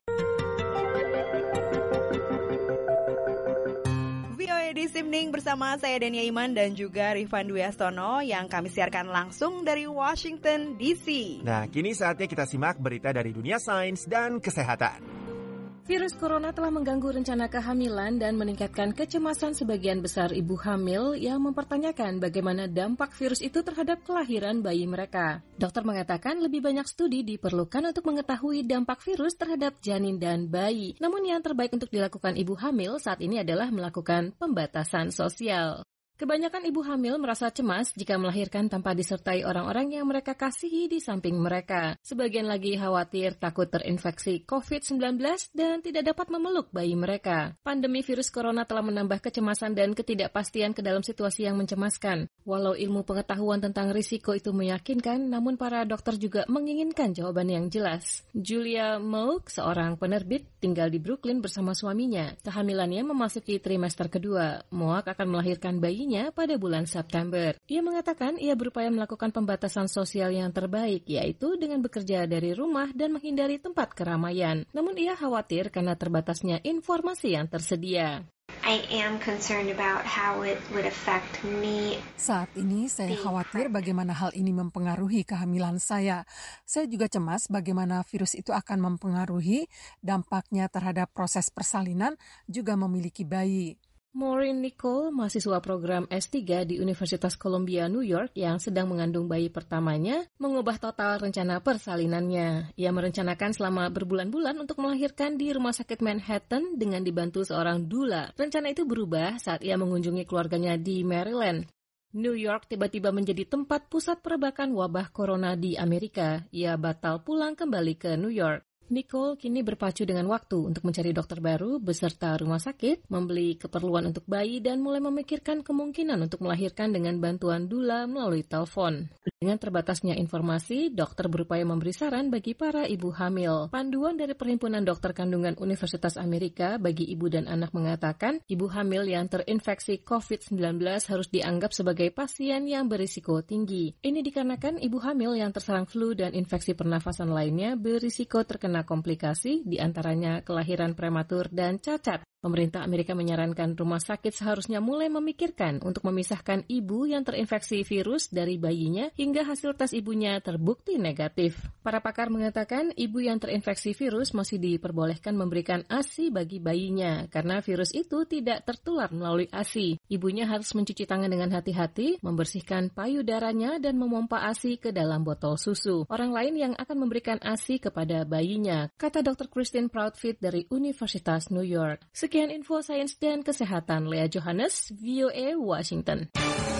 Evening bersama saya Dania Iman dan juga Rifan Dwi Astono yang kami siarkan langsung dari Washington DC. Nah, kini saatnya kita simak berita dari dunia sains dan kesehatan. Virus corona telah mengganggu rencana kehamilan dan meningkatkan kecemasan sebagian besar ibu hamil yang mempertanyakan bagaimana dampak virus itu terhadap kelahiran bayi mereka. Dokter mengatakan lebih banyak studi diperlukan untuk mengetahui dampak virus terhadap janin dan bayi. Namun yang terbaik untuk dilakukan ibu hamil saat ini adalah melakukan pembatasan sosial. Kebanyakan ibu hamil merasa cemas jika melahirkan tanpa disertai orang-orang yang mereka kasihi di samping mereka. Sebagian lagi khawatir takut terinfeksi COVID-19 dan tidak dapat memeluk bayi mereka. Pandemi virus corona telah menambah kecemasan dan ketidakpastian ke dalam situasi yang mencemaskan. Walau ilmu pengetahuan tentang risiko itu meyakinkan, namun para dokter juga menginginkan jawaban yang jelas. Julia Mouk, seorang penerbit, tinggal di Brooklyn bersama suaminya. Kehamilannya memasuki trimester kedua. Mouk akan melahirkan bayi bayinya pada bulan September. Ia mengatakan ia berupaya melakukan pembatasan sosial yang terbaik, yaitu dengan bekerja dari rumah dan menghindari tempat keramaian. Namun ia khawatir karena terbatasnya informasi yang tersedia. I am concerned about how it would affect me. Saat ini saya khawatir bagaimana hal ini mempengaruhi kehamilan saya. Saya juga cemas bagaimana virus itu akan mempengaruhi dampaknya terhadap proses persalinan juga memiliki bayi. Maureen Nicole, mahasiswa program S3 di Universitas Columbia, New York yang sedang mengandung bayi pertamanya, mengubah total rencana persalinannya. Ia merencanakan selama berbulan-bulan untuk melahirkan di rumah sakit Manhattan dengan dibantu seorang doula. Rencana itu berubah saat ia mengunjungi keluarganya di Maryland. New York tiba-tiba menjadi tempat pusat perebakan wabah corona di Amerika. Ia batal pulang kembali ke New York. Nicole kini berpacu dengan waktu untuk mencari dokter baru beserta rumah sakit, membeli keperluan untuk bayi, dan mulai memikirkan kemungkinan untuk melahirkan dengan bantuan doula melalui telepon. Dengan terbatasnya informasi, dokter berupaya memberi saran bagi para ibu hamil. Panduan dari Perhimpunan Dokter Kandungan Universitas Amerika bagi ibu dan anak mengatakan, ibu hamil yang terinfeksi COVID-19 harus dianggap sebagai pasien yang berisiko tinggi. Ini dikarenakan ibu hamil yang terserang flu dan infeksi pernafasan lainnya berisiko terkena komplikasi, diantaranya kelahiran prematur dan cacat. Pemerintah Amerika menyarankan rumah sakit seharusnya mulai memikirkan untuk memisahkan ibu yang terinfeksi virus dari bayinya hingga hasil tes ibunya terbukti negatif. Para pakar mengatakan ibu yang terinfeksi virus masih diperbolehkan memberikan ASI bagi bayinya karena virus itu tidak tertular melalui ASI. Ibunya harus mencuci tangan dengan hati-hati, membersihkan payudaranya dan memompa ASI ke dalam botol susu. Orang lain yang akan memberikan ASI kepada bayinya, kata Dr. Christine Proudfit dari Universitas New York. Sekian info sains dan kesehatan. Lea Johannes, VOA Washington.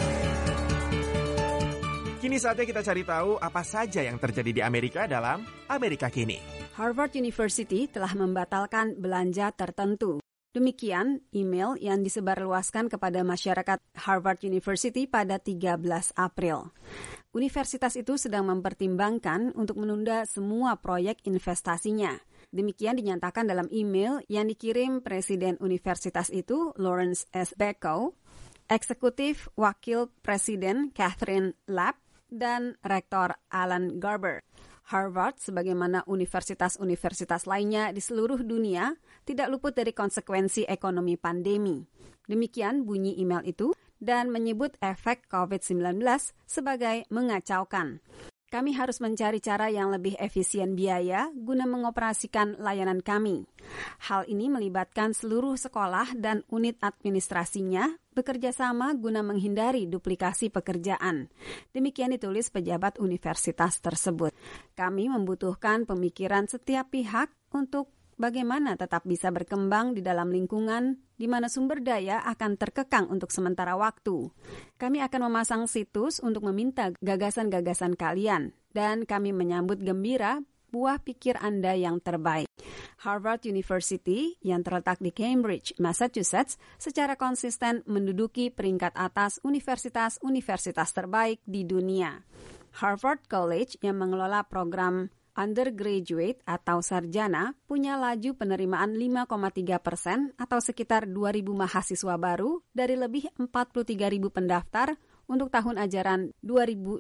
Kini saatnya kita cari tahu apa saja yang terjadi di Amerika dalam Amerika Kini. Harvard University telah membatalkan belanja tertentu. Demikian email yang disebarluaskan kepada masyarakat Harvard University pada 13 April. Universitas itu sedang mempertimbangkan untuk menunda semua proyek investasinya. Demikian dinyatakan dalam email yang dikirim Presiden Universitas itu, Lawrence S. Beckow, Eksekutif Wakil Presiden Catherine Lapp, dan Rektor Alan Garber. Harvard, sebagaimana universitas-universitas lainnya di seluruh dunia, tidak luput dari konsekuensi ekonomi pandemi. Demikian bunyi email itu dan menyebut efek COVID-19 sebagai mengacaukan. Kami harus mencari cara yang lebih efisien biaya guna mengoperasikan layanan kami. Hal ini melibatkan seluruh sekolah dan unit administrasinya bekerja sama guna menghindari duplikasi pekerjaan. Demikian ditulis pejabat universitas tersebut. Kami membutuhkan pemikiran setiap pihak untuk bagaimana tetap bisa berkembang di dalam lingkungan di mana sumber daya akan terkekang untuk sementara waktu. Kami akan memasang situs untuk meminta gagasan-gagasan kalian, dan kami menyambut gembira buah pikir Anda yang terbaik. Harvard University yang terletak di Cambridge, Massachusetts, secara konsisten menduduki peringkat atas universitas-universitas terbaik di dunia. Harvard College yang mengelola program undergraduate atau sarjana punya laju penerimaan 5,3% atau sekitar 2.000 mahasiswa baru dari lebih 43.000 pendaftar untuk tahun ajaran 2023.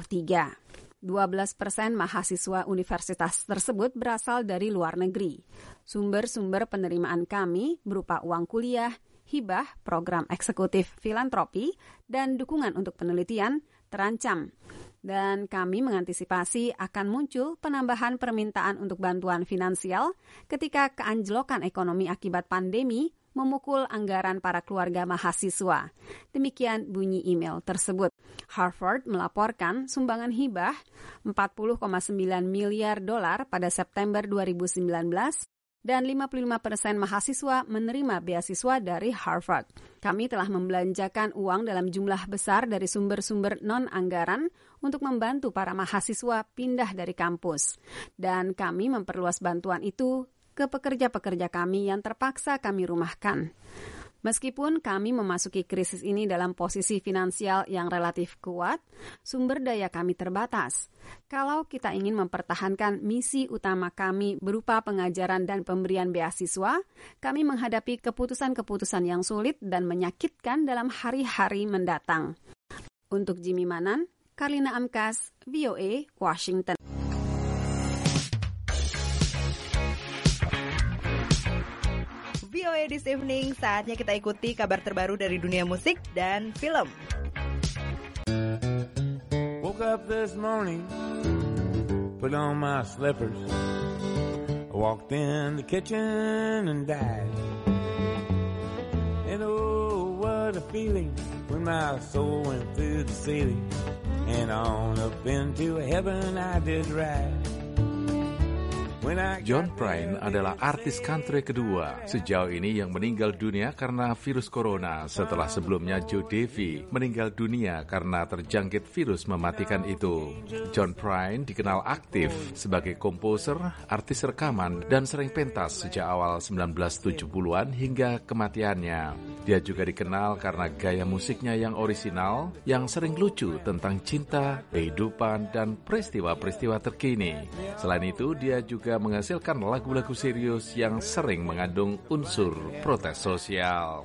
12% mahasiswa universitas tersebut berasal dari luar negeri. Sumber-sumber penerimaan kami berupa uang kuliah, hibah, program eksekutif filantropi, dan dukungan untuk penelitian terancam. Dan kami mengantisipasi akan muncul penambahan permintaan untuk bantuan finansial ketika keanjlokan ekonomi akibat pandemi memukul anggaran para keluarga mahasiswa. Demikian bunyi email tersebut. Harvard melaporkan sumbangan hibah $40,9 miliar pada September 2019 dan 55% mahasiswa menerima beasiswa dari Harvard. Kami telah membelanjakan uang dalam jumlah besar dari sumber-sumber non-anggaran untuk membantu para mahasiswa pindah dari kampus. Dan kami memperluas bantuan itu ke pekerja-pekerja kami yang terpaksa kami rumahkan. Meskipun kami memasuki krisis ini dalam posisi finansial yang relatif kuat, sumber daya kami terbatas. Kalau kita ingin mempertahankan misi utama kami berupa pengajaran dan pemberian beasiswa, kami menghadapi keputusan-keputusan yang sulit dan menyakitkan dalam hari-hari mendatang. Untuk Jimmy Manan, Karlina Amkas, VOA, Washington. VOA This Evening, saatnya kita ikuti kabar terbaru dari dunia musik dan film. Woke up this morning, put on my slippers, walked in the kitchen and died. And oh, what a feeling when my soul went through the ceiling and on up into heaven I did ride. John Prine adalah artis country kedua sejauh ini yang meninggal dunia karena virus corona setelah sebelumnya Joe Davy meninggal dunia karena terjangkit virus mematikan itu. John Prine dikenal aktif sebagai komposer, artis rekaman, dan sering pentas sejak awal 1970-an hingga kematiannya. Dia juga dikenal karena gaya musiknya yang orisinal, yang sering lucu tentang cinta, kehidupan, dan peristiwa-peristiwa terkini. Selain itu, dia juga menghasilkan lagu-lagu serius yang sering mengandung unsur protes sosial.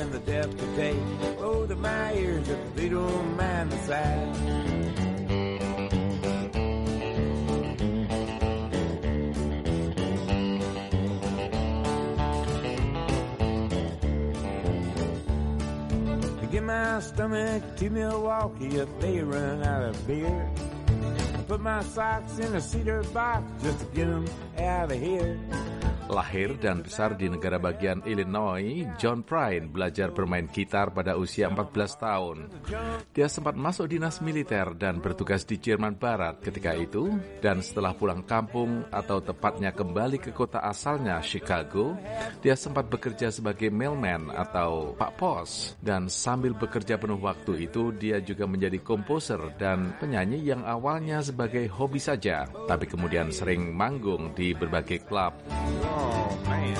Get my stomach to Milwaukee if they run out of beer. Put my socks in a cedar box just to get them out of here. Lahir dan besar di negara bagian Illinois, John Prine belajar bermain gitar pada usia 14 tahun. Dia sempat masuk dinas militer dan bertugas di Jerman Barat ketika itu, dan setelah pulang kampung atau tepatnya kembali ke kota asalnya, Chicago, dia sempat bekerja sebagai mailman atau pak pos, dan sambil bekerja penuh waktu itu, dia juga menjadi komposer dan penyanyi yang awalnya sebagai hobi saja, tapi kemudian sering manggung di berbagai klub. Oh, man.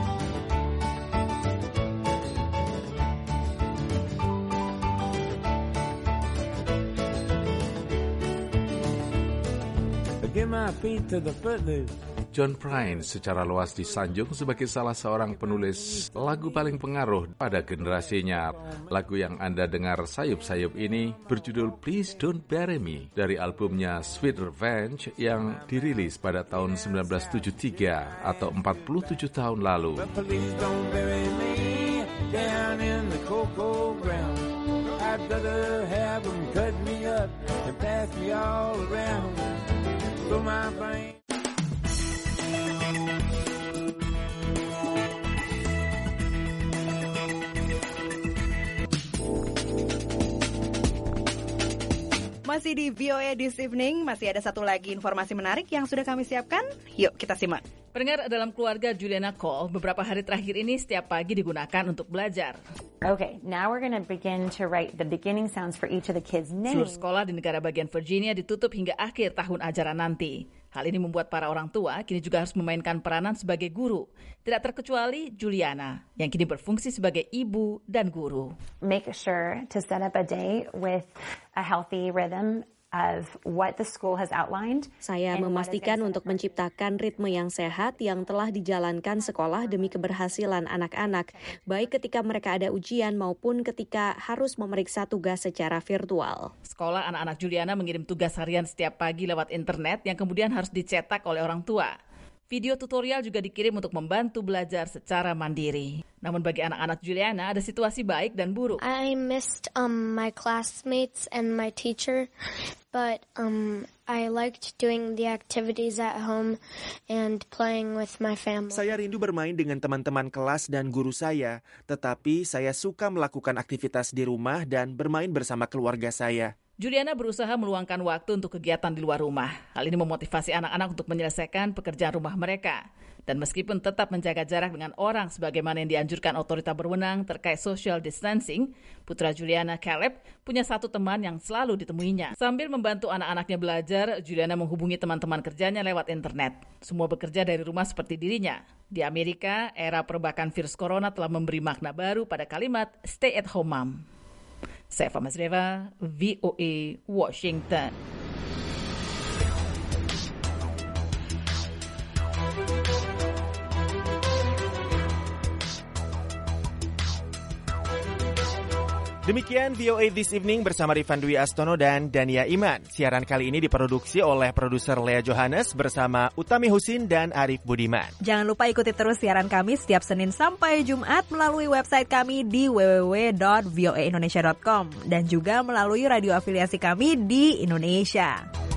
Get my feet to the footloose. John Prine secara luas disanjung sebagai salah seorang penulis lagu paling pengaruh pada generasinya. Lagu yang Anda dengar sayup-sayup ini berjudul Please Don't Bury Me dari albumnya Sweet Revenge yang dirilis pada tahun 1973 atau 47 tahun lalu. Please don't bury me down in the cocoa ground. I'd rather have them cut me up and pass me all around. So my brain. Masih di VOA This Evening, masih ada satu lagi informasi menarik yang sudah kami siapkan. Yuk kita simak. Pendengar, dalam keluarga Juliana Cole, beberapa hari terakhir ini setiap pagi digunakan untuk belajar. Okay, now we're going to begin to write the beginning sounds for each of the kids' names. Seluruh sekolah di negara bagian Virginia ditutup hingga akhir tahun ajaran nanti. Hal ini membuat para orang tua kini juga harus memainkan peranan sebagai guru. Tidak terkecuali Juliana, yang kini berfungsi sebagai ibu dan guru. Make sure to set up a day with a healthy rhythm of what the school has outlined. Saya memastikan untuk menciptakan ritme yang sehat yang telah dijalankan sekolah demi keberhasilan anak-anak, baik ketika mereka ada ujian maupun ketika harus memeriksa tugas secara virtual. Sekolah anak-anak Juliana mengirim tugas harian setiap pagi lewat internet yang kemudian harus dicetak oleh orang tua. Video tutorial juga dikirim untuk membantu belajar secara mandiri. Namun bagi anak-anak Juliana ada situasi baik dan buruk. I missed my classmates and my teacher, but I liked doing the activities at home and playing with my family. Saya rindu bermain dengan teman-teman kelas dan guru saya, tetapi saya suka melakukan aktivitas di rumah dan bermain bersama keluarga saya. Juliana berusaha meluangkan waktu untuk kegiatan di luar rumah. Hal ini memotivasi anak-anak untuk menyelesaikan pekerjaan rumah mereka. Dan meskipun tetap menjaga jarak dengan orang sebagaimana yang dianjurkan otoritas berwenang terkait social distancing, putra Juliana, Caleb, punya satu teman yang selalu ditemuinya. Sambil membantu anak-anaknya belajar, Juliana menghubungi teman-teman kerjanya lewat internet. Semua bekerja dari rumah seperti dirinya. Di Amerika, era perbakan virus corona telah memberi makna baru pada kalimat stay at home mom. Saya Fama Zreva, VOA, Washington. Demikian VOA This Evening bersama Rifan Dwi Astono dan Dania Iman. Siaran kali ini diproduksi oleh produser Lea Johannes bersama Utami Husin dan Arif Budiman. Jangan lupa ikuti terus siaran kami setiap Senin sampai Jumat melalui website kami di www.voaindonesia.com dan juga melalui radio afiliasi kami di Indonesia.